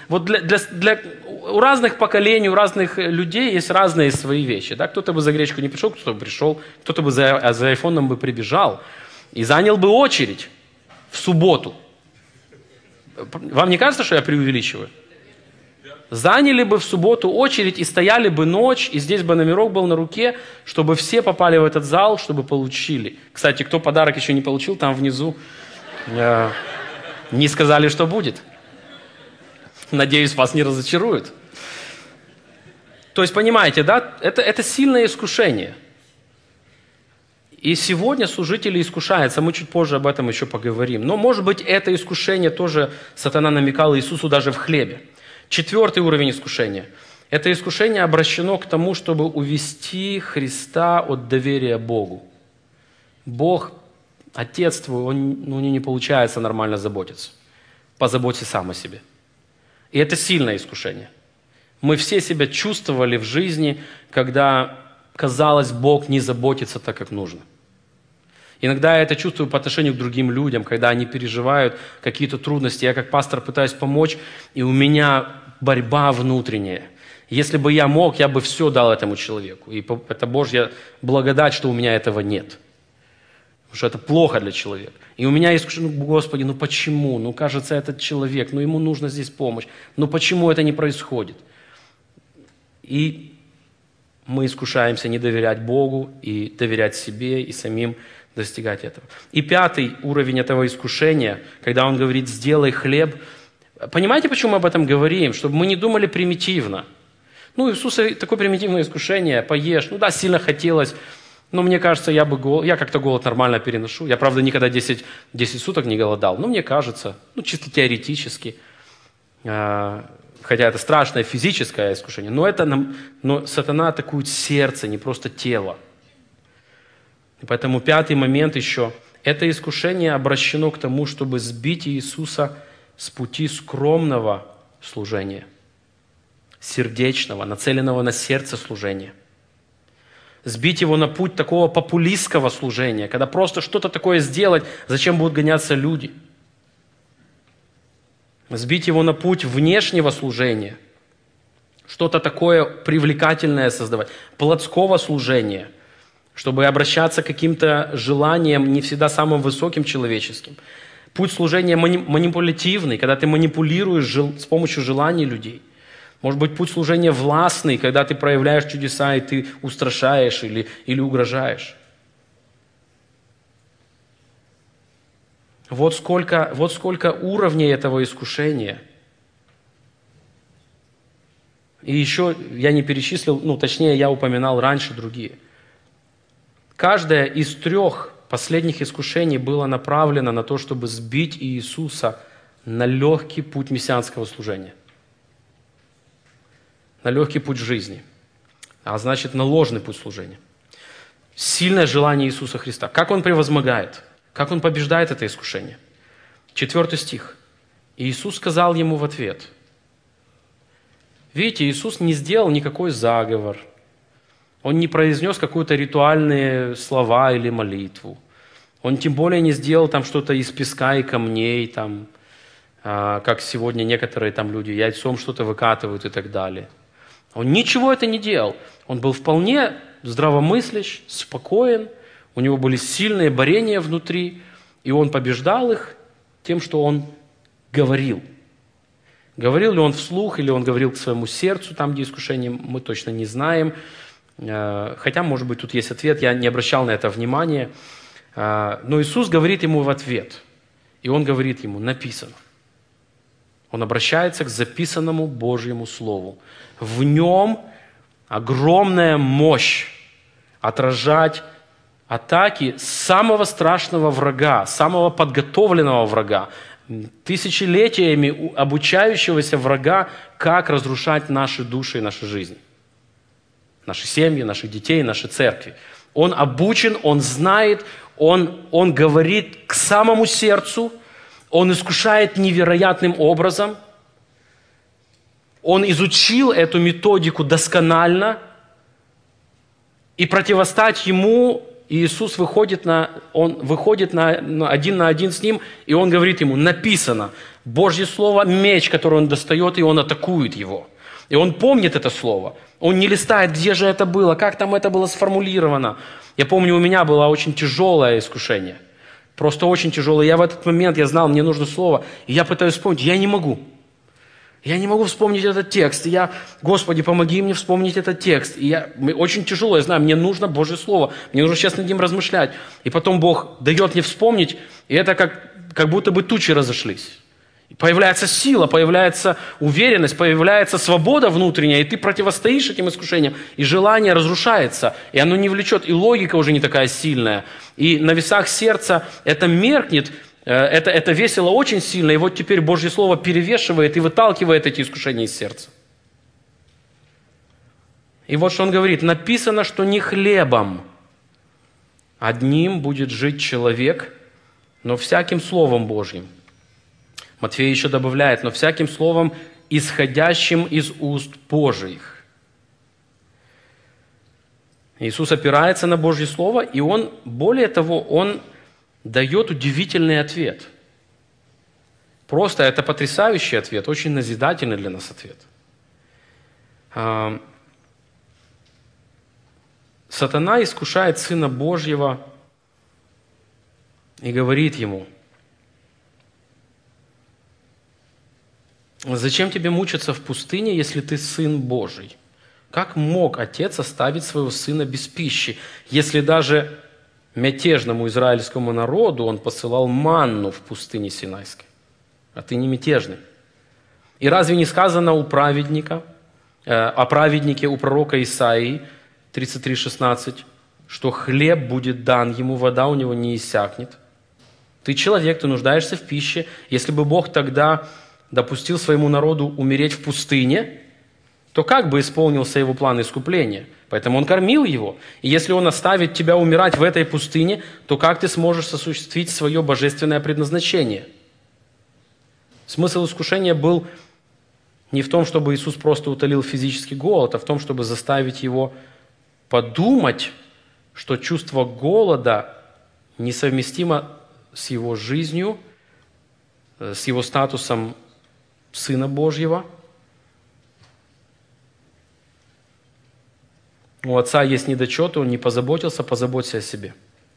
S1: у разных поколений, у разных людей есть разные свои вещи. Да? Кто-то бы за гречку не пришел, кто-то бы пришел, кто-то бы за айфоном бы прибежал и занял бы очередь в субботу. Вам не кажется, что я преувеличиваю? Заняли бы в субботу очередь и стояли бы ночь, и здесь бы номерок был на руке, чтобы все попали в этот зал, чтобы получили. Кстати, кто подарок еще не получил, там внизу не сказали, что будет. Надеюсь, вас не разочаруют. То есть, понимаете, да, это сильное искушение. И сегодня служители искушаются, мы чуть позже об этом еще поговорим. Но, может быть, это искушение тоже сатана намекал Иисусу даже в хлебе. 4-й уровень искушения. Это искушение обращено к тому, чтобы увести Христа от доверия Богу. Бог, Отец твой, он не получается нормально заботиться. Позаботься сам о себе. И это сильное искушение. Мы все себя чувствовали в жизни, когда, казалось, Бог не заботится так, как нужно. Иногда я это чувствую по отношению к другим людям, когда они переживают какие-то трудности. Я как пастор пытаюсь помочь, и у меня борьба внутренняя. Если бы я мог, я бы все дал этому человеку. И это Божья благодать, что у меня этого нет. Потому что это плохо для человека. И у меня есть, Господи, почему? Кажется, этот человек, ему нужна здесь помощь. Почему это не происходит? И мы искушаемся не доверять Богу и доверять себе и самим достигать этого. И 5-й уровень этого искушения, когда он говорит: сделай хлеб. Понимаете, почему мы об этом говорим? Чтобы мы не думали примитивно. Иисуса такое примитивное искушение: поешь. Сильно хотелось. Но мне кажется, я как-то голод нормально переношу. Я, правда, никогда 10 суток не голодал. Но мне кажется, чисто теоретически. Хотя это страшное физическое искушение. Но сатана атакует сердце, не просто тело. И поэтому 5-й момент еще. Это искушение обращено к тому, чтобы сбить Иисуса с пути скромного служения, сердечного, нацеленного на сердце служения. Сбить его на путь такого популистского служения, когда просто что-то такое сделать, зачем будут гоняться люди. Сбить его на путь внешнего служения, что-то такое привлекательное создавать, плотского служения, чтобы обращаться к каким-то желаниям, не всегда самым высоким человеческим. Путь служения манипулятивный, когда ты манипулируешь с помощью желаний людей. Может быть, путь служения властный, когда ты проявляешь чудеса, и ты устрашаешь или угрожаешь. Вот сколько уровней этого искушения. И еще я не перечислил, точнее, я упоминал раньше другие. Каждое из 3 последних искушений было направлено на то, чтобы сбить Иисуса на легкий путь мессианского служения. на легкий путь жизни, а значит, на ложный путь служения. Сильное желание Иисуса Христа. Как Он превозмогает? Как Он побеждает это искушение? 4 стих. Иисус сказал ему в ответ. Видите, Иисус не сделал никакой заговор. Он не произнес какие-то ритуальные слова или молитву. Он тем более не сделал там что-то из песка и камней, там, как сегодня некоторые там люди яйцом что-то выкатывают и так далее. Он ничего это не делал. Он был вполне здравомыслящ, спокоен, у него были сильные борения внутри, и он побеждал их тем, что он говорил. Говорил ли он вслух, или он говорил к своему сердцу, там, где искушение, мы точно не знаем. Хотя, может быть, тут есть ответ, я не обращал на это внимания. Но Иисус говорит ему в ответ, и Он говорит ему, написано. Он обращается к записанному Божьему Слову. В нем огромная мощь отражать атаки самого страшного врага, самого подготовленного врага, тысячелетиями обучающегося врага, как разрушать наши души и наши жизни. Наши семьи, наших детей, наши церкви. Он обучен, он знает, он говорит к самому сердцу, он искушает невероятным образом. Он изучил эту методику досконально, и противостать ему Иисус выходит один на один с ним, и он говорит ему, написано, Божье Слово, меч, который он достает, и он атакует его. И он помнит это слово. Он не листает, где же это было, как там это было сформулировано. Я помню, у меня было очень тяжелое искушение. Просто очень тяжелое. Я в этот момент, я знал, мне нужно слово, и я пытаюсь вспомнить, я не могу. Я не могу вспомнить этот текст. И Господи, помоги мне вспомнить этот текст. Очень тяжело, я знаю, мне нужно Божье Слово. Мне нужно сейчас над ним размышлять. И потом Бог дает мне вспомнить, и это как будто бы тучи разошлись. Появляется сила, появляется уверенность, появляется свобода внутренняя, и ты противостоишь этим искушениям, и желание разрушается, и оно не влечет, и логика уже не такая сильная. И на весах сердца это меркнет, это весело очень сильно, и вот теперь Божье Слово перевешивает и выталкивает эти искушения из сердца. И вот что он говорит, написано, что не хлебом одним будет жить человек, но всяким Словом Божьим. Матфей еще добавляет, но всяким словом, исходящим из уст Божьих. Иисус опирается на Божье Слово, и Он, более того, Он дает удивительный ответ. Просто это потрясающий ответ, очень назидательный для нас ответ. Сатана искушает Сына Божьего и говорит Ему, зачем тебе мучиться в пустыне, если ты Сын Божий? Как мог Отец оставить своего Сына без пищи, если даже мятежному израильскому народу Он посылал манну в пустыне Синайской? А ты не мятежный. И разве не сказано о праведнике, у пророка Исаии 33:16, что хлеб будет дан ему, вода у него не иссякнет? Ты человек, ты нуждаешься в пище. Если бы Бог тогда допустил своему народу умереть в пустыне, то как бы исполнился его план искупления? Поэтому Он кормил его. И если Он оставит тебя умирать в этой пустыне, то как ты сможешь осуществить свое божественное предназначение? Смысл искушения был не в том, чтобы Иисус просто утолил физический голод, а в том, чтобы заставить его подумать, что чувство голода несовместимо с его жизнью, с его статусом Сына Божьего. У Отца есть недочеты, Он не позаботился, позаботься о себе.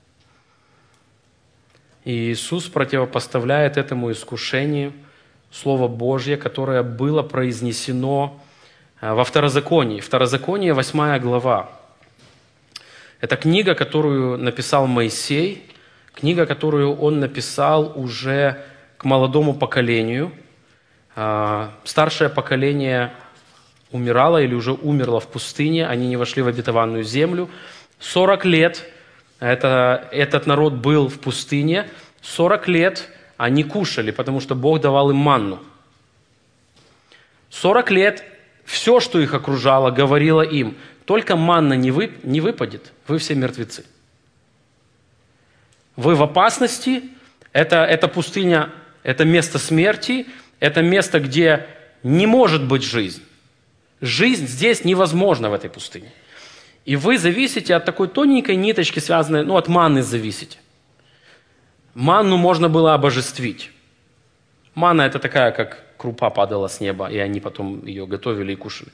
S1: И Иисус противопоставляет этому искушению Слово Божье, которое было произнесено во Второзаконии. Второзаконие, 8 глава. Это книга, которую написал Моисей, книга, которую он написал уже к молодому поколению. Старшее поколение умирало или уже умерло в пустыне, они не вошли в обетованную землю. 40 лет этот народ был в пустыне, 40 лет они кушали, потому что Бог давал им манну. 40 лет Все, что их окружало, говорило им: только манна не выпадет, вы все мертвецы. Вы в опасности, это пустыня, это место смерти, это место, где не может быть жизнь. Жизнь здесь невозможна в этой пустыне. И вы зависите от такой тоненькой ниточки, связанной, от манны зависите. Манну можно было обожествить. Манна – это такая, как крупа падала с неба, и они потом ее готовили и кушали.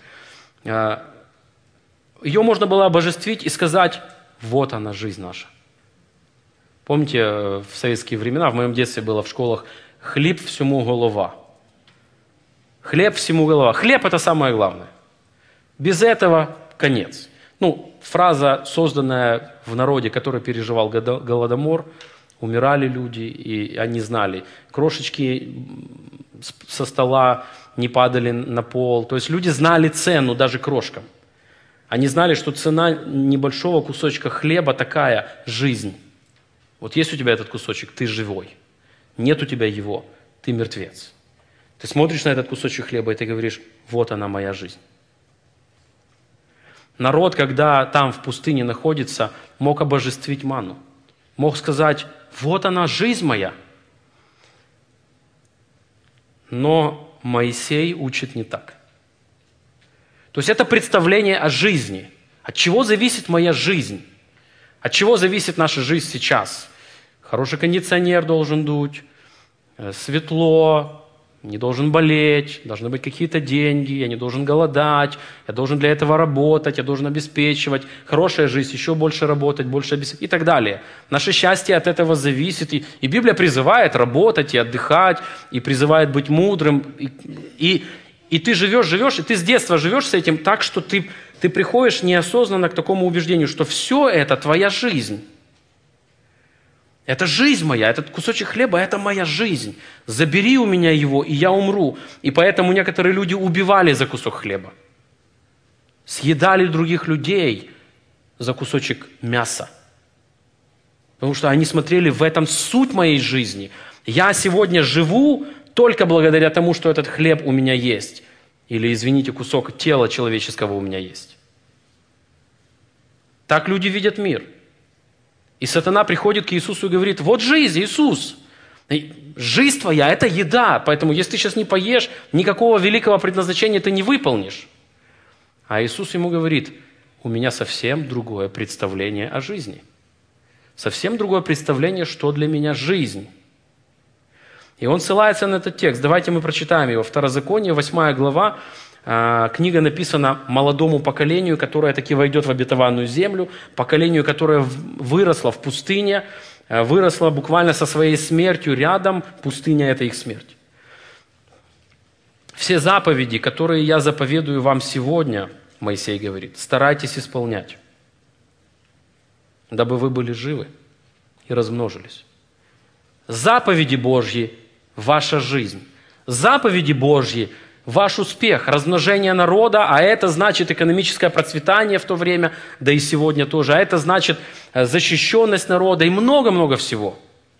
S1: Ее можно было обожествить и сказать: вот она, жизнь наша. Помните, в советские времена, в моем детстве было в школах: хлеб всему голова. Хлеб всему голова. Хлеб – это самое главное. Без этого конец. Фраза, созданная в народе, который переживал голодомор, умирали люди, и они знали. Крошечки со стола не падали на пол. То есть люди знали цену даже крошкам. Они знали, что цена небольшого кусочка хлеба такая – жизнь. Вот есть у тебя этот кусочек, ты живой. Нет у тебя его, ты мертвец. Ты смотришь на этот кусочек хлеба, и ты говоришь: вот она, моя жизнь. Народ, когда там в пустыне находится, мог обожествить манну. Мог сказать: вот она, жизнь моя. Но Моисей учит не так. То есть это представление о жизни. От чего зависит моя жизнь? От чего зависит наша жизнь сейчас? Хороший кондиционер должен дуть, светло, не должен болеть, должны быть какие-то деньги, я не должен голодать, я должен для этого работать, я должен обеспечивать. Хорошая жизнь, еще больше работать, больше обеспечивать и так далее. Наше счастье от этого зависит. И Библия призывает работать и отдыхать, и призывает быть мудрым. И ты живешь, и ты с детства живешь с этим так, что ты приходишь неосознанно к такому убеждению, что все это твоя жизнь. Это жизнь моя, этот кусочек хлеба – это моя жизнь. Забери у меня его, и я умру. И поэтому некоторые люди убивали за кусок хлеба. Съедали других людей за кусочек мяса. Потому что они смотрели: в этом суть моей жизни. Я сегодня живу только благодаря тому, что этот хлеб у меня есть. Или, извините, кусок тела человеческого у меня есть. Так люди видят мир. И сатана приходит к Иисусу и говорит: вот жизнь, Иисус. Жизнь твоя – это еда, поэтому если ты сейчас не поешь, никакого великого предназначения ты не выполнишь. А Иисус ему говорит: у меня совсем другое представление о жизни. Совсем другое представление, что для меня жизнь. И он ссылается на этот текст. Давайте мы прочитаем его. Второзаконие, 8 глава. Книга написана молодому поколению, которое таки войдет в обетованную землю, поколению, которое выросло в пустыне, выросло буквально со своей смертью рядом, пустыня – это их смерть. «Все заповеди, которые я заповедую вам сегодня, – Моисей говорит, – старайтесь исполнять, дабы вы были живы и размножились. Заповеди Божьи – ваша жизнь. Заповеди Божьи – ваш успех, размножение народа, а это значит экономическое процветание в то время, да и сегодня тоже, а это значит защищенность народа и много-много всего.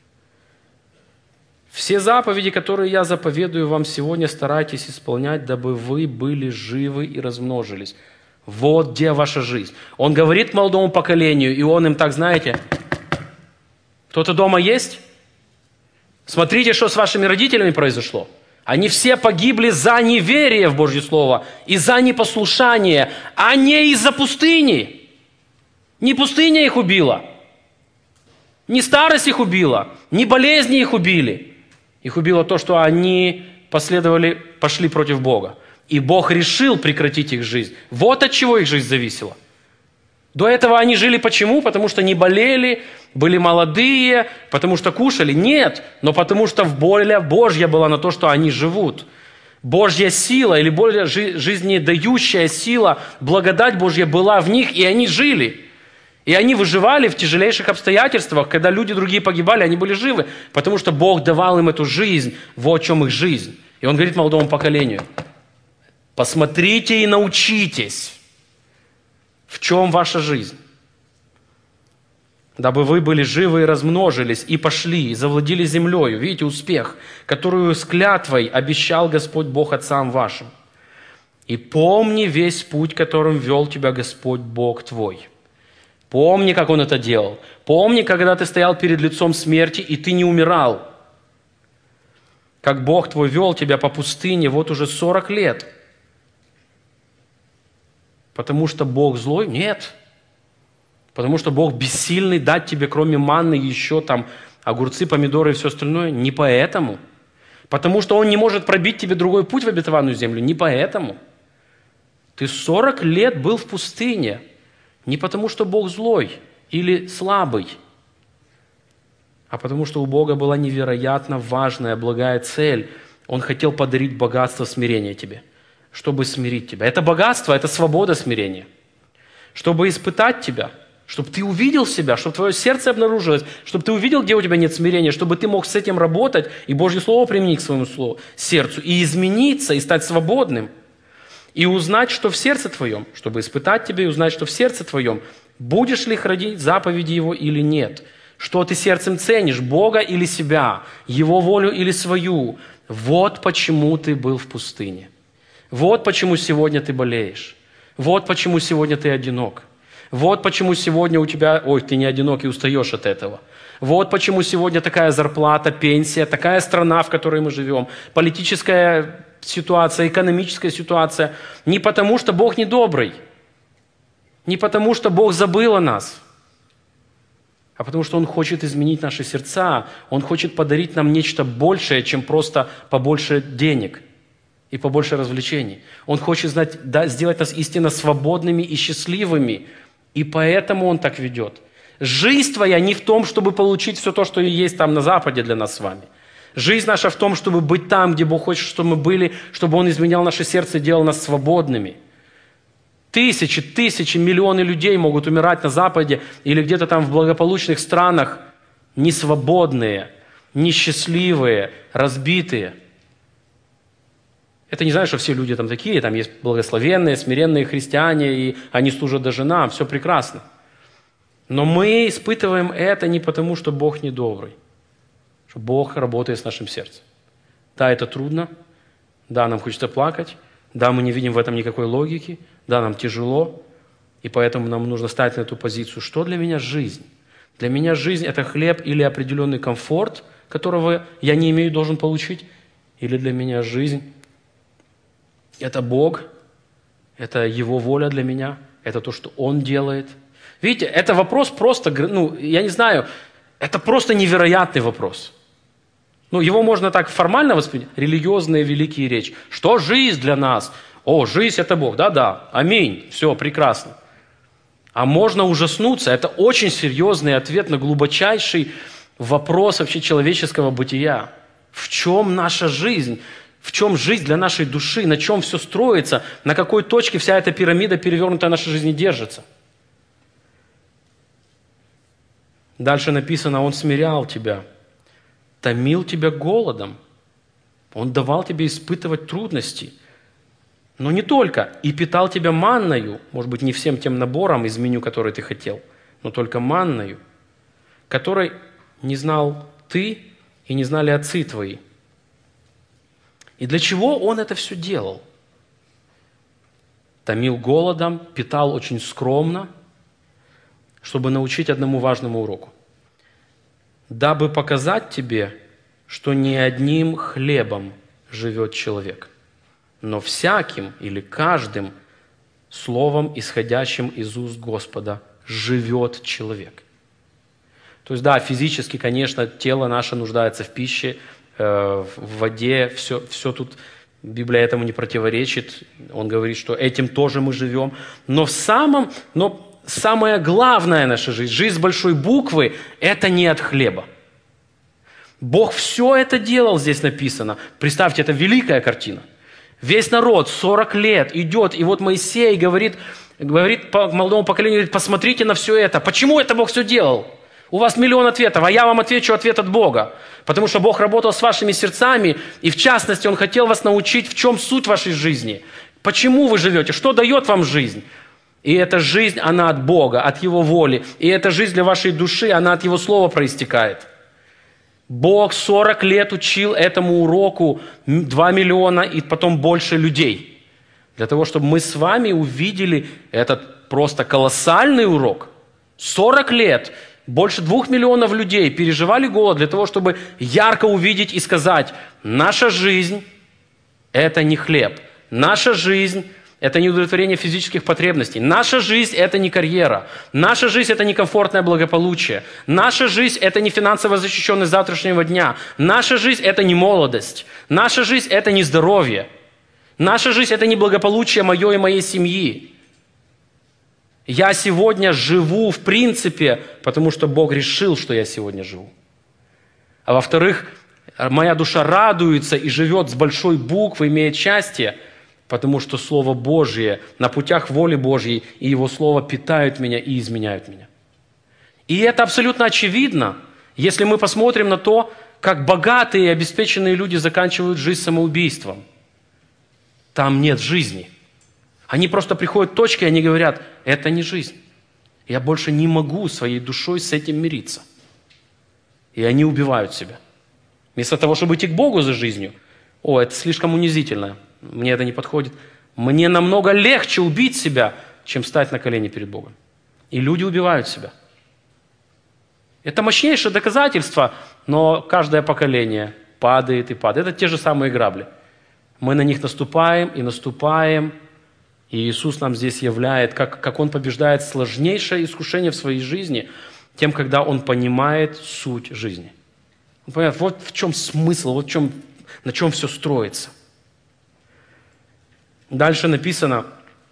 S1: Все заповеди, которые я заповедую вам сегодня, старайтесь исполнять, дабы вы были живы и размножились. Вот где ваша жизнь. Он говорит молодому поколению, и он им так, знаете: кто-то дома есть? Смотрите, что с вашими родителями произошло. Они все погибли за неверие в Божье Слово и за непослушание, а не из-за пустыни. Не пустыня их убила, не старость их убила, не болезни их убили. Их убило то, что они пошли против Бога. И Бог решил прекратить их жизнь. Вот от чего их жизнь зависела. До этого они жили почему? Потому что не болели, были молодые, потому что кушали? Нет, но потому что воля Божья была на то, что они живут. Божья сила или более жизнедающая сила, благодать Божья была в них, и они жили. И они выживали в тяжелейших обстоятельствах. Когда люди другие погибали, они были живы, потому что Бог давал им эту жизнь. Вот в чем их жизнь. И Он говорит молодому поколению: посмотрите и научитесь. В чем ваша жизнь? Дабы вы были живы и размножились, и пошли, и завладели землею. Видите, успех, которую с клятвой обещал Господь Бог отцам вашим. И помни весь путь, которым вел тебя Господь Бог твой. Помни, как Он это делал. Помни, когда ты стоял перед лицом смерти, и ты не умирал. Как Бог твой вел тебя по пустыне вот уже 40 лет. Потому что Бог злой? Нет. Потому что Бог бессильный дать тебе, кроме манны, еще там огурцы, помидоры и все остальное? Не поэтому. Потому что Он не может пробить тебе другой путь в обетованную землю? Не поэтому. Ты 40 лет был в пустыне. Не потому что Бог злой или слабый, а потому что у Бога была невероятно важная, благая цель. Он хотел подарить богатство смирения тебе, чтобы смирить тебя. Это богатство, это свобода смирения. Чтобы испытать тебя, чтобы ты увидел себя, чтобы твое сердце обнаружилось, чтобы ты увидел, где у тебя нет смирения, чтобы ты мог с этим работать и Божье Слово применить к своему сердцу, и измениться, и стать свободным, и узнать, что в сердце твоем, чтобы испытать тебя и узнать, что в сердце твоем, будешь ли хранить заповеди Его или нет. Что ты сердцем ценишь, Бога или себя, Его волю или свою. Вот почему ты был в пустыне. Вот почему сегодня ты болеешь. Вот почему сегодня ты одинок. Вот почему сегодня у тебя, ты не одинок и устаешь от этого. Вот почему сегодня такая зарплата, пенсия, такая страна, в которой мы живем, политическая ситуация, экономическая ситуация. Не потому, что Бог недобрый, не потому, что Бог забыл о нас, а потому что Он хочет изменить наши сердца. Он хочет подарить нам нечто большее, чем просто побольше денег и побольше развлечений. Он хочет сделать нас истинно свободными и счастливыми. И поэтому Он так ведет. Жизнь твоя не в том, чтобы получить все то, что есть там на Западе для нас с вами. Жизнь наша в том, чтобы быть там, где Бог хочет, чтобы мы были, чтобы Он изменял наше сердце и делал нас свободными. Тысячи, миллионы людей могут умирать на Западе или где-то там в благополучных странах, несвободные, несчастливые, разбитые. Это не значит, что все люди там такие, там есть благословенные, смиренные христиане, и они служат даже нам, все прекрасно. Но мы испытываем это не потому, что Бог недобрый, что Бог работает с нашим сердцем. Да, это трудно, да, нам хочется плакать, да, мы не видим в этом никакой логики, да, нам тяжело, и поэтому нам нужно стать на эту позицию. Что для меня жизнь? Для меня жизнь – это хлеб или определенный комфорт, которого я не имею, должен получить, или для меня жизнь – это Бог, это Его воля для меня, это то, что Он делает. Видите, это вопрос просто, я не знаю, это просто невероятный вопрос. Его можно так формально воспринять, религиозные великие речи. Что жизнь для нас? Жизнь – это Бог. Да-да, аминь, все, прекрасно. А можно ужаснуться. Это очень серьезный ответ на глубочайший вопрос вообще человеческого бытия. В чем наша жизнь? В чем жизнь для нашей души? На чем все строится? На какой точке вся эта пирамида, перевернутая нашей жизни, держится? Дальше написано: Он смирял тебя, томил тебя голодом. Он давал тебе испытывать трудности. Но не только. И питал тебя манною, может быть, не всем тем набором из меню, который ты хотел, но только манною, которой не знал ты и не знали отцы твои. И для чего Он это все делал? Томил голодом, питал очень скромно, чтобы научить одному важному уроку. Дабы показать тебе, что не одним хлебом живет человек, но всяким или каждым словом, исходящим из уст Господа, живет человек. То есть, да, физически, конечно, тело наше нуждается в пище, в воде, все тут, Библия этому не противоречит. Он говорит, что этим тоже мы живем. Но самая главная наша жизнь с большой буквы, это не от хлеба. Бог все это делал, здесь написано. Представьте, это великая картина. Весь народ 40 лет идет, и вот Моисей говорит по молодому поколению, говорит: посмотрите на все это. Почему это Бог все делал? У вас миллион ответов, а я вам отвечу ответ от Бога. Потому что Бог работал с вашими сердцами, и в частности Он хотел вас научить, в чем суть вашей жизни. Почему вы живете, что дает вам жизнь. И эта жизнь, она от Бога, от Его воли. И эта жизнь для вашей души, она от Его Слова проистекает. Бог 40 лет учил этому уроку 2 миллиона и потом больше людей. Для того, чтобы мы с вами увидели этот просто колоссальный урок. 40 лет, больше 2 миллионов людей переживали голод для того, чтобы ярко увидеть и сказать: наша жизнь – это не хлеб. Наша жизнь – это не удовлетворение физических потребностей. Наша жизнь – это не карьера. Наша жизнь – это не комфортное благополучие. Наша жизнь – это не финансово защищенность завтрашнего дня. Наша жизнь – это не молодость. Наша жизнь – это не здоровье. Наша жизнь – это не благополучие мое и моей семьи. Я сегодня живу в принципе, потому что Бог решил, что я сегодня живу. А во-вторых, моя душа радуется и живет с большой буквы, имеет счастье, потому что Слово Божье на путях воли Божьей и Его Слово питают меня и изменяют меня. И это абсолютно очевидно, если мы посмотрим на то, как богатые и обеспеченные люди заканчивают жизнь самоубийством. Там нет жизни. Они просто приходят к точке, и они говорят: это не жизнь. Я больше не могу своей душой с этим мириться. И они убивают себя. Вместо того, чтобы идти к Богу за жизнью: о, это слишком унизительно, мне это не подходит. Мне намного легче убить себя, чем встать на колени перед Богом. И люди убивают себя. Это мощнейшее доказательство, но каждое поколение падает и падает. Это те же самые грабли. Мы на них наступаем и наступаем, и Иисус нам здесь являет, как Он побеждает сложнейшее искушение в своей жизни, тем, когда Он понимает суть жизни. Он понимает, вот в чем смысл, вот на чем все строится. Дальше написано: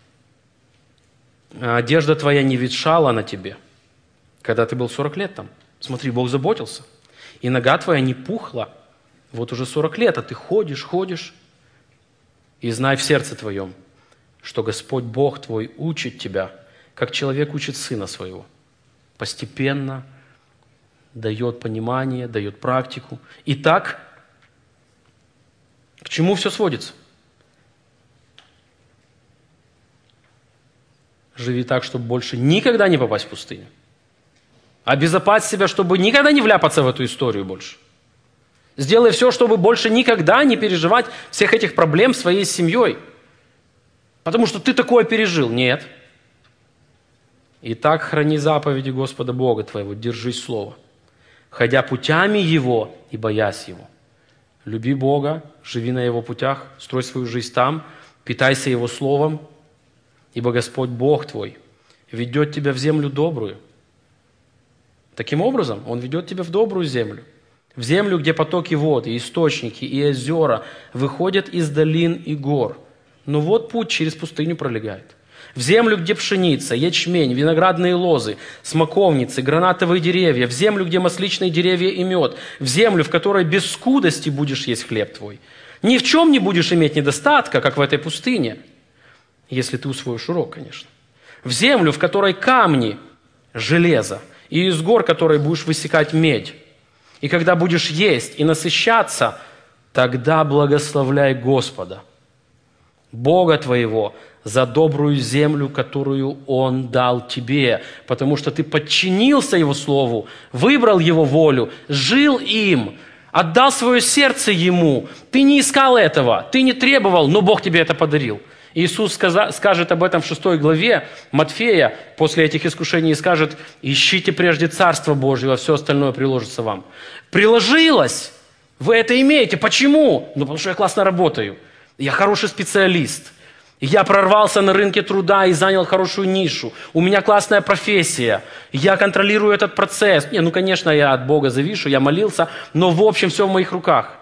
S1: одежда твоя не ветшала на тебе, когда ты был 40 лет там. Смотри, Бог заботился. И нога твоя не пухла, вот уже 40 лет, а ты ходишь. И знай в сердце твоем, что Господь Бог твой учит тебя, как человек учит сына своего. Постепенно дает понимание, дает практику. Итак, к чему все сводится? Живи так, чтобы больше никогда не попасть в пустыню. Обезопась себя, чтобы никогда не вляпаться в эту историю больше. Сделай все, чтобы больше никогда не переживать всех этих проблем своей семьей. Потому что ты такое пережил. Нет. Итак, храни заповеди Господа Бога твоего, держись Слова, ходя путями Его и боясь Его. Люби Бога, живи на Его путях, строй свою жизнь там, питайся Его Словом, ибо Господь Бог твой ведет тебя в землю добрую. Таким образом, Он ведет тебя в добрую землю. В землю, где потоки воды, источники и озера выходят из долин и гор. Но вот путь через пустыню пролегает. В землю, где пшеница, ячмень, виноградные лозы, смоковницы, гранатовые деревья. В землю, где масличные деревья и мед. В землю, в которой без скудости будешь есть хлеб твой. Ни в чем не будешь иметь недостатка, как в этой пустыне. Если ты усвоишь урок, конечно. В землю, в которой камни, железо, и из гор которой будешь высекать медь. И когда будешь есть и насыщаться, тогда благословляй Господа, Бога твоего, за добрую землю, которую Он дал тебе, потому что ты подчинился Его Слову, выбрал Его волю, жил им, отдал свое сердце Ему. Ты не искал этого, ты не требовал, но Бог тебе это подарил. Иисус скажет об этом в 6 главе Матфея после этих искушений и скажет: ищите прежде Царство Божьего, все остальное приложится вам. Приложилось! Вы это имеете. Почему? Ну, потому что я классно работаю. Я хороший специалист. Я прорвался на рынке труда и занял хорошую нишу. У меня классная профессия. Я контролирую этот процесс. Ну, конечно, я от Бога завишу, я молился, но в общем все в моих руках.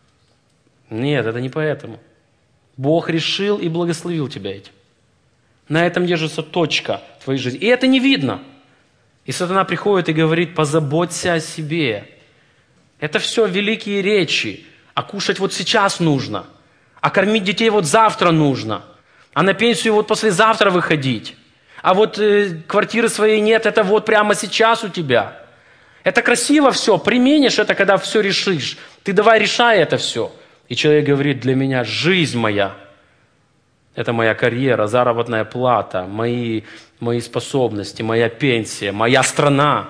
S1: Нет, это не поэтому. Бог решил и благословил тебя этим. На этом держится точка твоей жизни. И это не видно. И сатана приходит и говорит: позаботься о себе. Это все великие речи. А кушать вот сейчас нужно. А кормить детей вот завтра нужно. А на пенсию вот послезавтра выходить. А вот квартиры своей нет, это вот прямо сейчас у тебя. Это красиво все. Применишь это, когда все решишь. Ты давай решай это все. И человек говорит: для меня жизнь моя – это моя карьера, заработная плата, мои способности, моя пенсия, моя страна.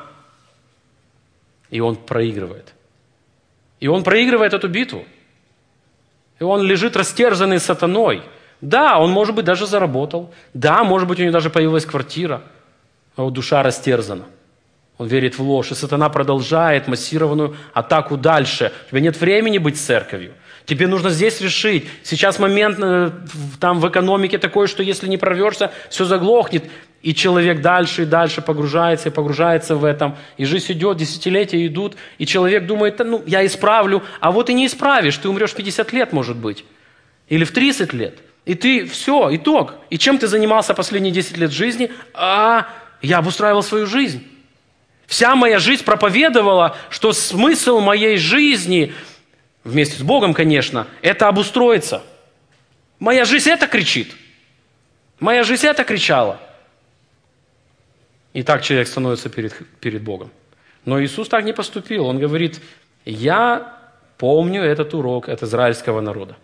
S1: И он проигрывает. И он проигрывает эту битву. И он лежит растерзанный сатаной. Да, он, может быть, даже заработал. Да, может быть, у него даже появилась квартира. А вот душа растерзана. Он верит в ложь. И сатана продолжает массированную атаку дальше. У тебя нет времени быть церковью. Тебе нужно здесь решить. Сейчас момент там в экономике такой, что если не прорвешься, все заглохнет. И человек дальше и дальше погружается и погружается в этом. И жизнь идет, десятилетия идут. И человек думает, ну, я исправлю. А вот и не исправишь. Ты умрешь в 50 лет, может быть. Или в 30 лет. И ты, все, итог. И чем ты занимался последние 10 лет жизни? Я обустраивал свою жизнь. Вся моя жизнь проповедовала, что смысл моей жизни, вместе с Богом, конечно, это обустроиться. Моя жизнь это кричит. Моя жизнь это кричала. И так человек становится перед Богом. Но Иисус так не поступил. Он говорит, я помню этот урок от израильского народа.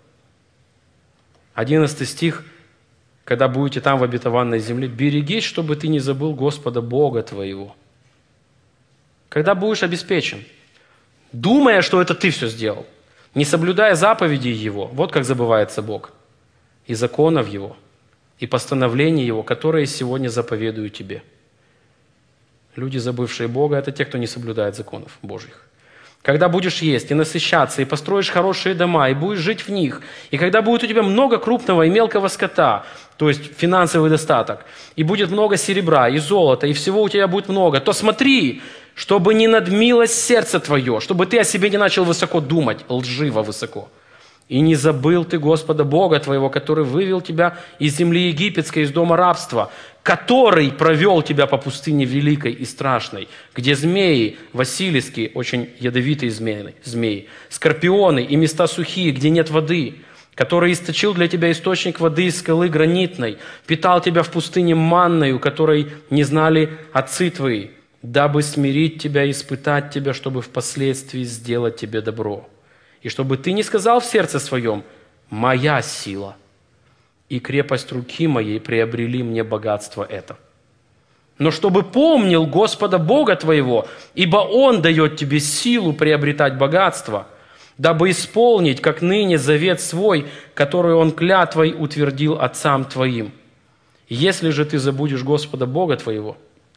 S1: 11 стих, когда будете там в обетованной земле, берегись, чтобы ты не забыл Господа Бога твоего. Когда будешь обеспечен, думая, что это ты все сделал, не соблюдая заповедей Его, вот как забывается Бог, и законов Его, и постановлений Его, которые сегодня заповедую тебе. Люди, забывшие Бога, это те, кто не соблюдает законов Божьих. Когда будешь есть и насыщаться, и построишь хорошие дома, и будешь жить в них, и когда будет у тебя много крупного и мелкого скота, то есть финансовый достаток, и будет много серебра и золота, и всего у тебя будет много, то смотри, чтобы не надмилось сердце твое, чтобы ты о себе не начал высоко думать, лживо высоко. И не забыл ты Господа Бога твоего, который вывел тебя из земли египетской, из дома рабства, который провел тебя по пустыне великой и страшной, где змеи, василиски, очень ядовитые змеи, скорпионы и места сухие, где нет воды, который источил для тебя источник воды из скалы гранитной, питал тебя в пустыне манною, которой не знали отцы твои, дабы смирить тебя и испытать тебя, чтобы впоследствии сделать тебе добро. И чтобы ты не сказал в сердце своем, «Моя сила и крепость руки моей приобрели мне богатство это». Но чтобы помнил Господа Бога твоего, ибо Он дает тебе силу приобретать богатство, дабы исполнить, как ныне, завет свой, который Он клятвой утвердил отцам твоим. Если же ты забудешь Господа Бога твоего,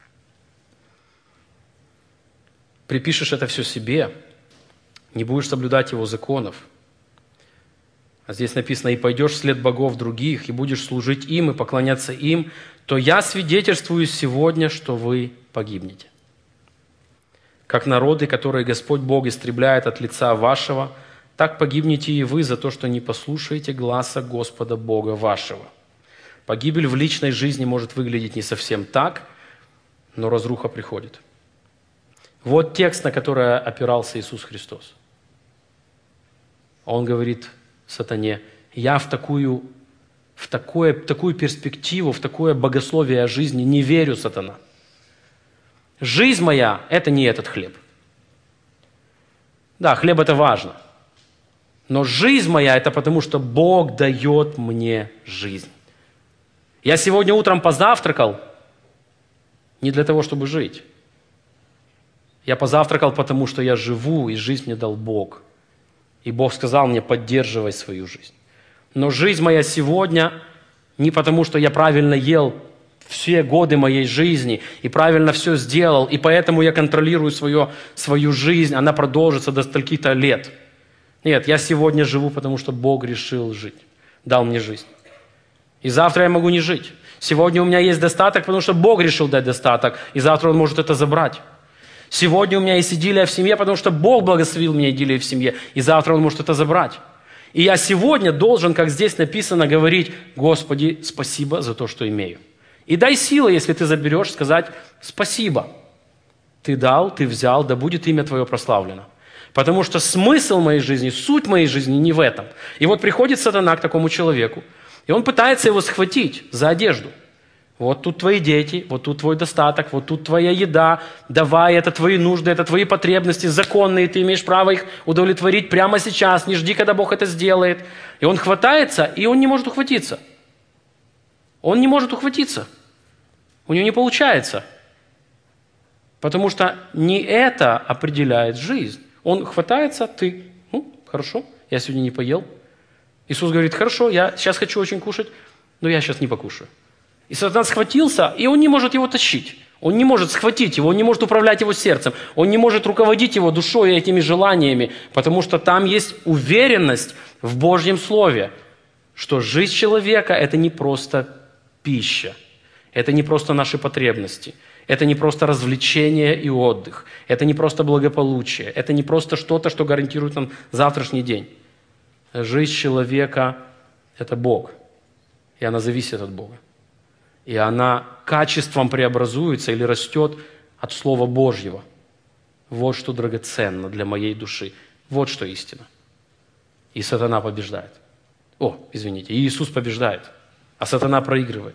S1: припишешь это все себе, не будешь соблюдать Его законов. А здесь написано, и пойдешь вслед богов других, и будешь служить им, и поклоняться им, то я свидетельствую сегодня, что вы погибнете. Как народы, которые Господь Бог истребляет от лица вашего, так погибнете и вы за то, что не послушаете гласа Господа Бога вашего. Погибель в личной жизни может выглядеть не совсем так, но разруха приходит. Вот текст, на который опирался Иисус Христос. Он говорит сатане, я в такую перспективу, в такое богословие о жизни не верю, сатана. Жизнь моя – это не этот хлеб. Да, хлеб – это важно. Но жизнь моя – это потому, что Бог дает мне жизнь. Я сегодня утром позавтракал не для того, чтобы жить. Я позавтракал, потому что я живу, и жизнь мне дал Бог. И Бог сказал мне, поддерживай свою жизнь. Но жизнь моя сегодня не потому, что я правильно ел все годы моей жизни и правильно все сделал, и поэтому я контролирую свою жизнь, она продолжится до стольких-то лет. Нет, я сегодня живу, потому что Бог решил жить, дал мне жизнь. И завтра я могу не жить. Сегодня у меня есть достаток, потому что Бог решил дать достаток, и завтра Он может это забрать. Сегодня у меня есть идиллия в семье, потому что Бог благословил меня идиллией в семье, и завтра Он может это забрать. И я сегодня должен, как здесь написано, говорить, Господи, спасибо за то, что имею. И дай силы, если ты заберешь, сказать спасибо. Ты дал, ты взял, да будет имя Твое прославлено. Потому что смысл моей жизни, суть моей жизни не в этом. И вот приходит сатана к такому человеку, и он пытается его схватить за одежду. Вот тут твои дети, вот тут твой достаток, вот тут твоя еда. Давай, это твои нужды, это твои потребности законные. Ты имеешь право их удовлетворить прямо сейчас. Не жди, когда Бог это сделает. И он хватается, и он не может ухватиться. Он не может ухватиться. У него не получается. Потому что не это определяет жизнь. Он хватается, ты, хорошо, я сегодня не поел. Иисус говорит: хорошо, я сейчас хочу очень кушать, но я сейчас не покушаю. И сатана схватился, и он не может его тащить. Он не может схватить его, он не может управлять его сердцем, он не может руководить его душой и этими желаниями, потому что там есть уверенность в Божьем Слове, что жизнь человека – это не просто пища, это не просто наши потребности, это не просто развлечение и отдых, это не просто благополучие, это не просто что-то, что гарантирует нам завтрашний день. Жизнь человека – это Бог, и она зависит от Бога. И она качеством преобразуется или растет от Слова Божьего. Вот что драгоценно для моей души. Вот что истина. И сатана побеждает. И Иисус побеждает, а сатана проигрывает.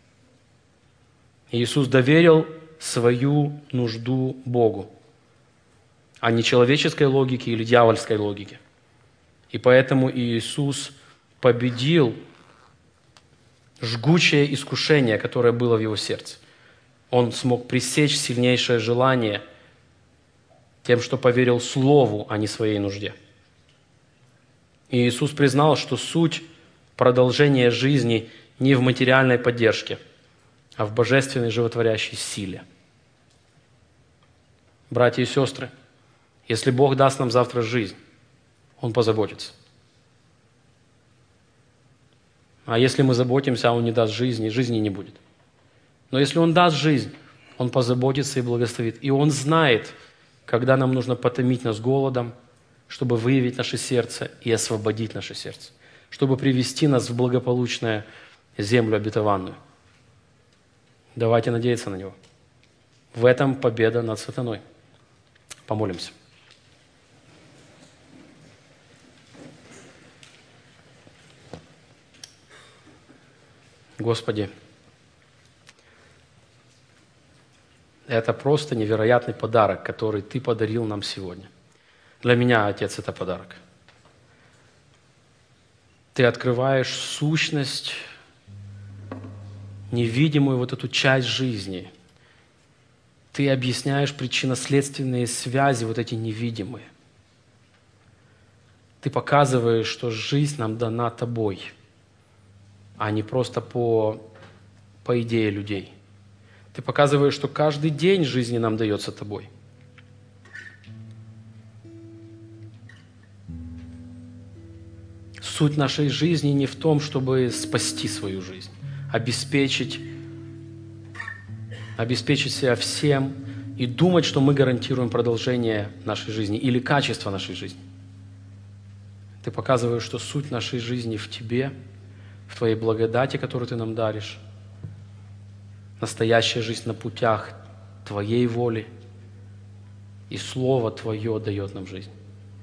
S1: И Иисус доверил свою нужду Богу, а не человеческой логике или дьявольской логике. И поэтому Иисус победил жгучее искушение, которое было в его сердце. Он смог пресечь сильнейшее желание тем, что поверил Слову, а не своей нужде. И Иисус признал, что суть продолжения жизни не в материальной поддержке, а в божественной животворящей силе. Братья и сестры, если Бог даст нам завтра жизнь, Он позаботится. А если мы заботимся, а Он не даст жизни, жизни не будет. Но если Он даст жизнь, Он позаботится и благословит. И Он знает, когда нам нужно потомить нас голодом, чтобы выявить наше сердце и освободить наше сердце, чтобы привести нас в благополучную землю обетованную. Давайте надеяться на Него. В этом победа над сатаной. Помолимся. Господи, это просто невероятный подарок, который Ты подарил нам сегодня. Для меня, Отец, это подарок. Ты открываешь сущность, невидимую вот эту часть жизни. Ты объясняешь причинно-следственные связи, вот эти невидимые. Ты показываешь, что жизнь нам дана Тобой, а не просто по идее людей. Ты показываешь, что каждый день жизни нам дается Тобой. Суть нашей жизни не в том, чтобы спасти свою жизнь, обеспечить себя всем и думать, что мы гарантируем продолжение нашей жизни или качество нашей жизни. Ты показываешь, что суть нашей жизни в Тебе, в Твоей благодати, которую Ты нам даришь, настоящая жизнь на путях Твоей воли, и Слово Твое дает нам жизнь.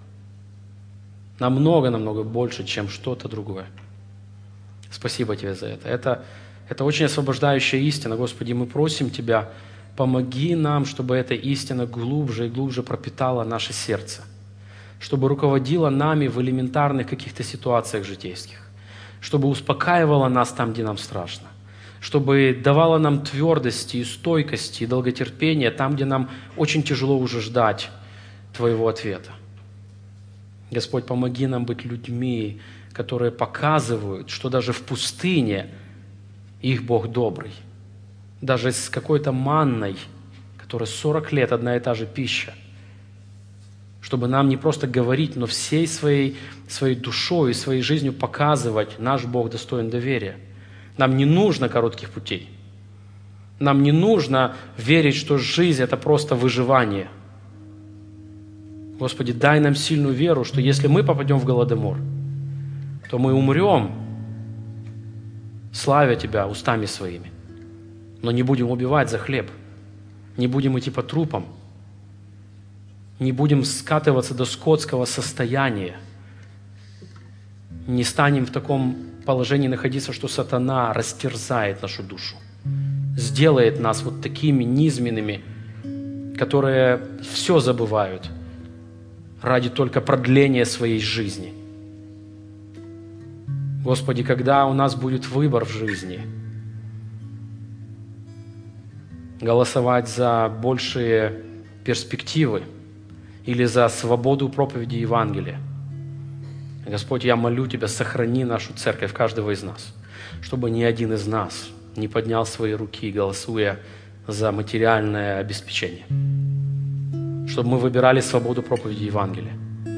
S1: Намного больше, чем что-то другое. Спасибо Тебе за это. Это очень освобождающая истина. Господи, мы просим Тебя, помоги нам, чтобы эта истина глубже и глубже пропитала наше сердце, чтобы руководила нами в элементарных каких-то ситуациях житейских, чтобы успокаивала нас там, где нам страшно, чтобы давала нам твердости и стойкости и долготерпения там, где нам очень тяжело уже ждать Твоего ответа. Господь, помоги нам быть людьми, которые показывают, что даже в пустыне их Бог добрый. Даже с какой-то манной, которая 40 лет одна и та же пища. Чтобы нам не просто говорить, но всей своей душой и своей жизнью показывать, наш Бог достоин доверия. Нам не нужно коротких путей. Нам не нужно верить, что жизнь – это просто выживание. Господи, дай нам сильную веру, что если мы попадем в голодомор, то мы умрем, славя Тебя устами своими, но не будем убивать за хлеб, не будем идти по трупам, не будем скатываться до скотского состояния, не станем в таком положении находиться, что сатана растерзает нашу душу, сделает нас вот такими низменными, которые все забывают ради только продления своей жизни. Господи, когда у нас будет выбор в жизни, голосовать за большие перспективы или за свободу проповеди Евангелия, Господь, я молю Тебя, сохрани нашу церковь, каждого из нас, чтобы ни один из нас не поднял свои руки, голосуя за материальное обеспечение, чтобы мы выбирали свободу проповеди Евангелия.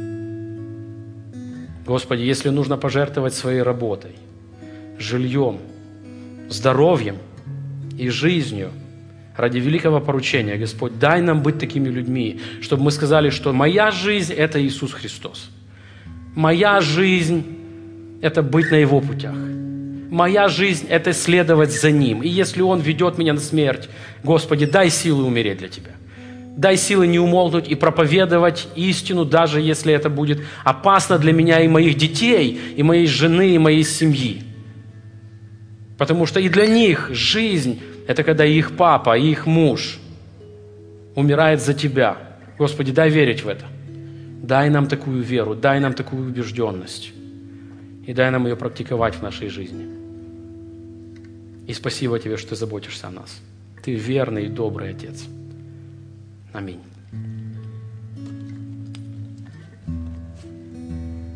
S1: Господи, если нужно пожертвовать своей работой, жильем, здоровьем и жизнью ради великого поручения, Господь, дай нам быть такими людьми, чтобы мы сказали, что моя жизнь – это Иисус Христос. Моя жизнь – это быть на Его путях. Моя жизнь – это следовать за Ним. И если Он ведет меня на смерть, Господи, дай силы умереть для Тебя. Дай силы не умолкнуть и проповедовать истину, даже если это будет опасно для меня и моих детей, и моей жены, и моей семьи. Потому что и для них жизнь – это когда их папа, их муж умирает за Тебя. Господи, дай верить в это. Дай нам такую веру, дай нам такую убежденность. И дай нам ее практиковать в нашей жизни. И спасибо Тебе, что Ты заботишься о нас. Ты верный и добрый Отец. Аминь.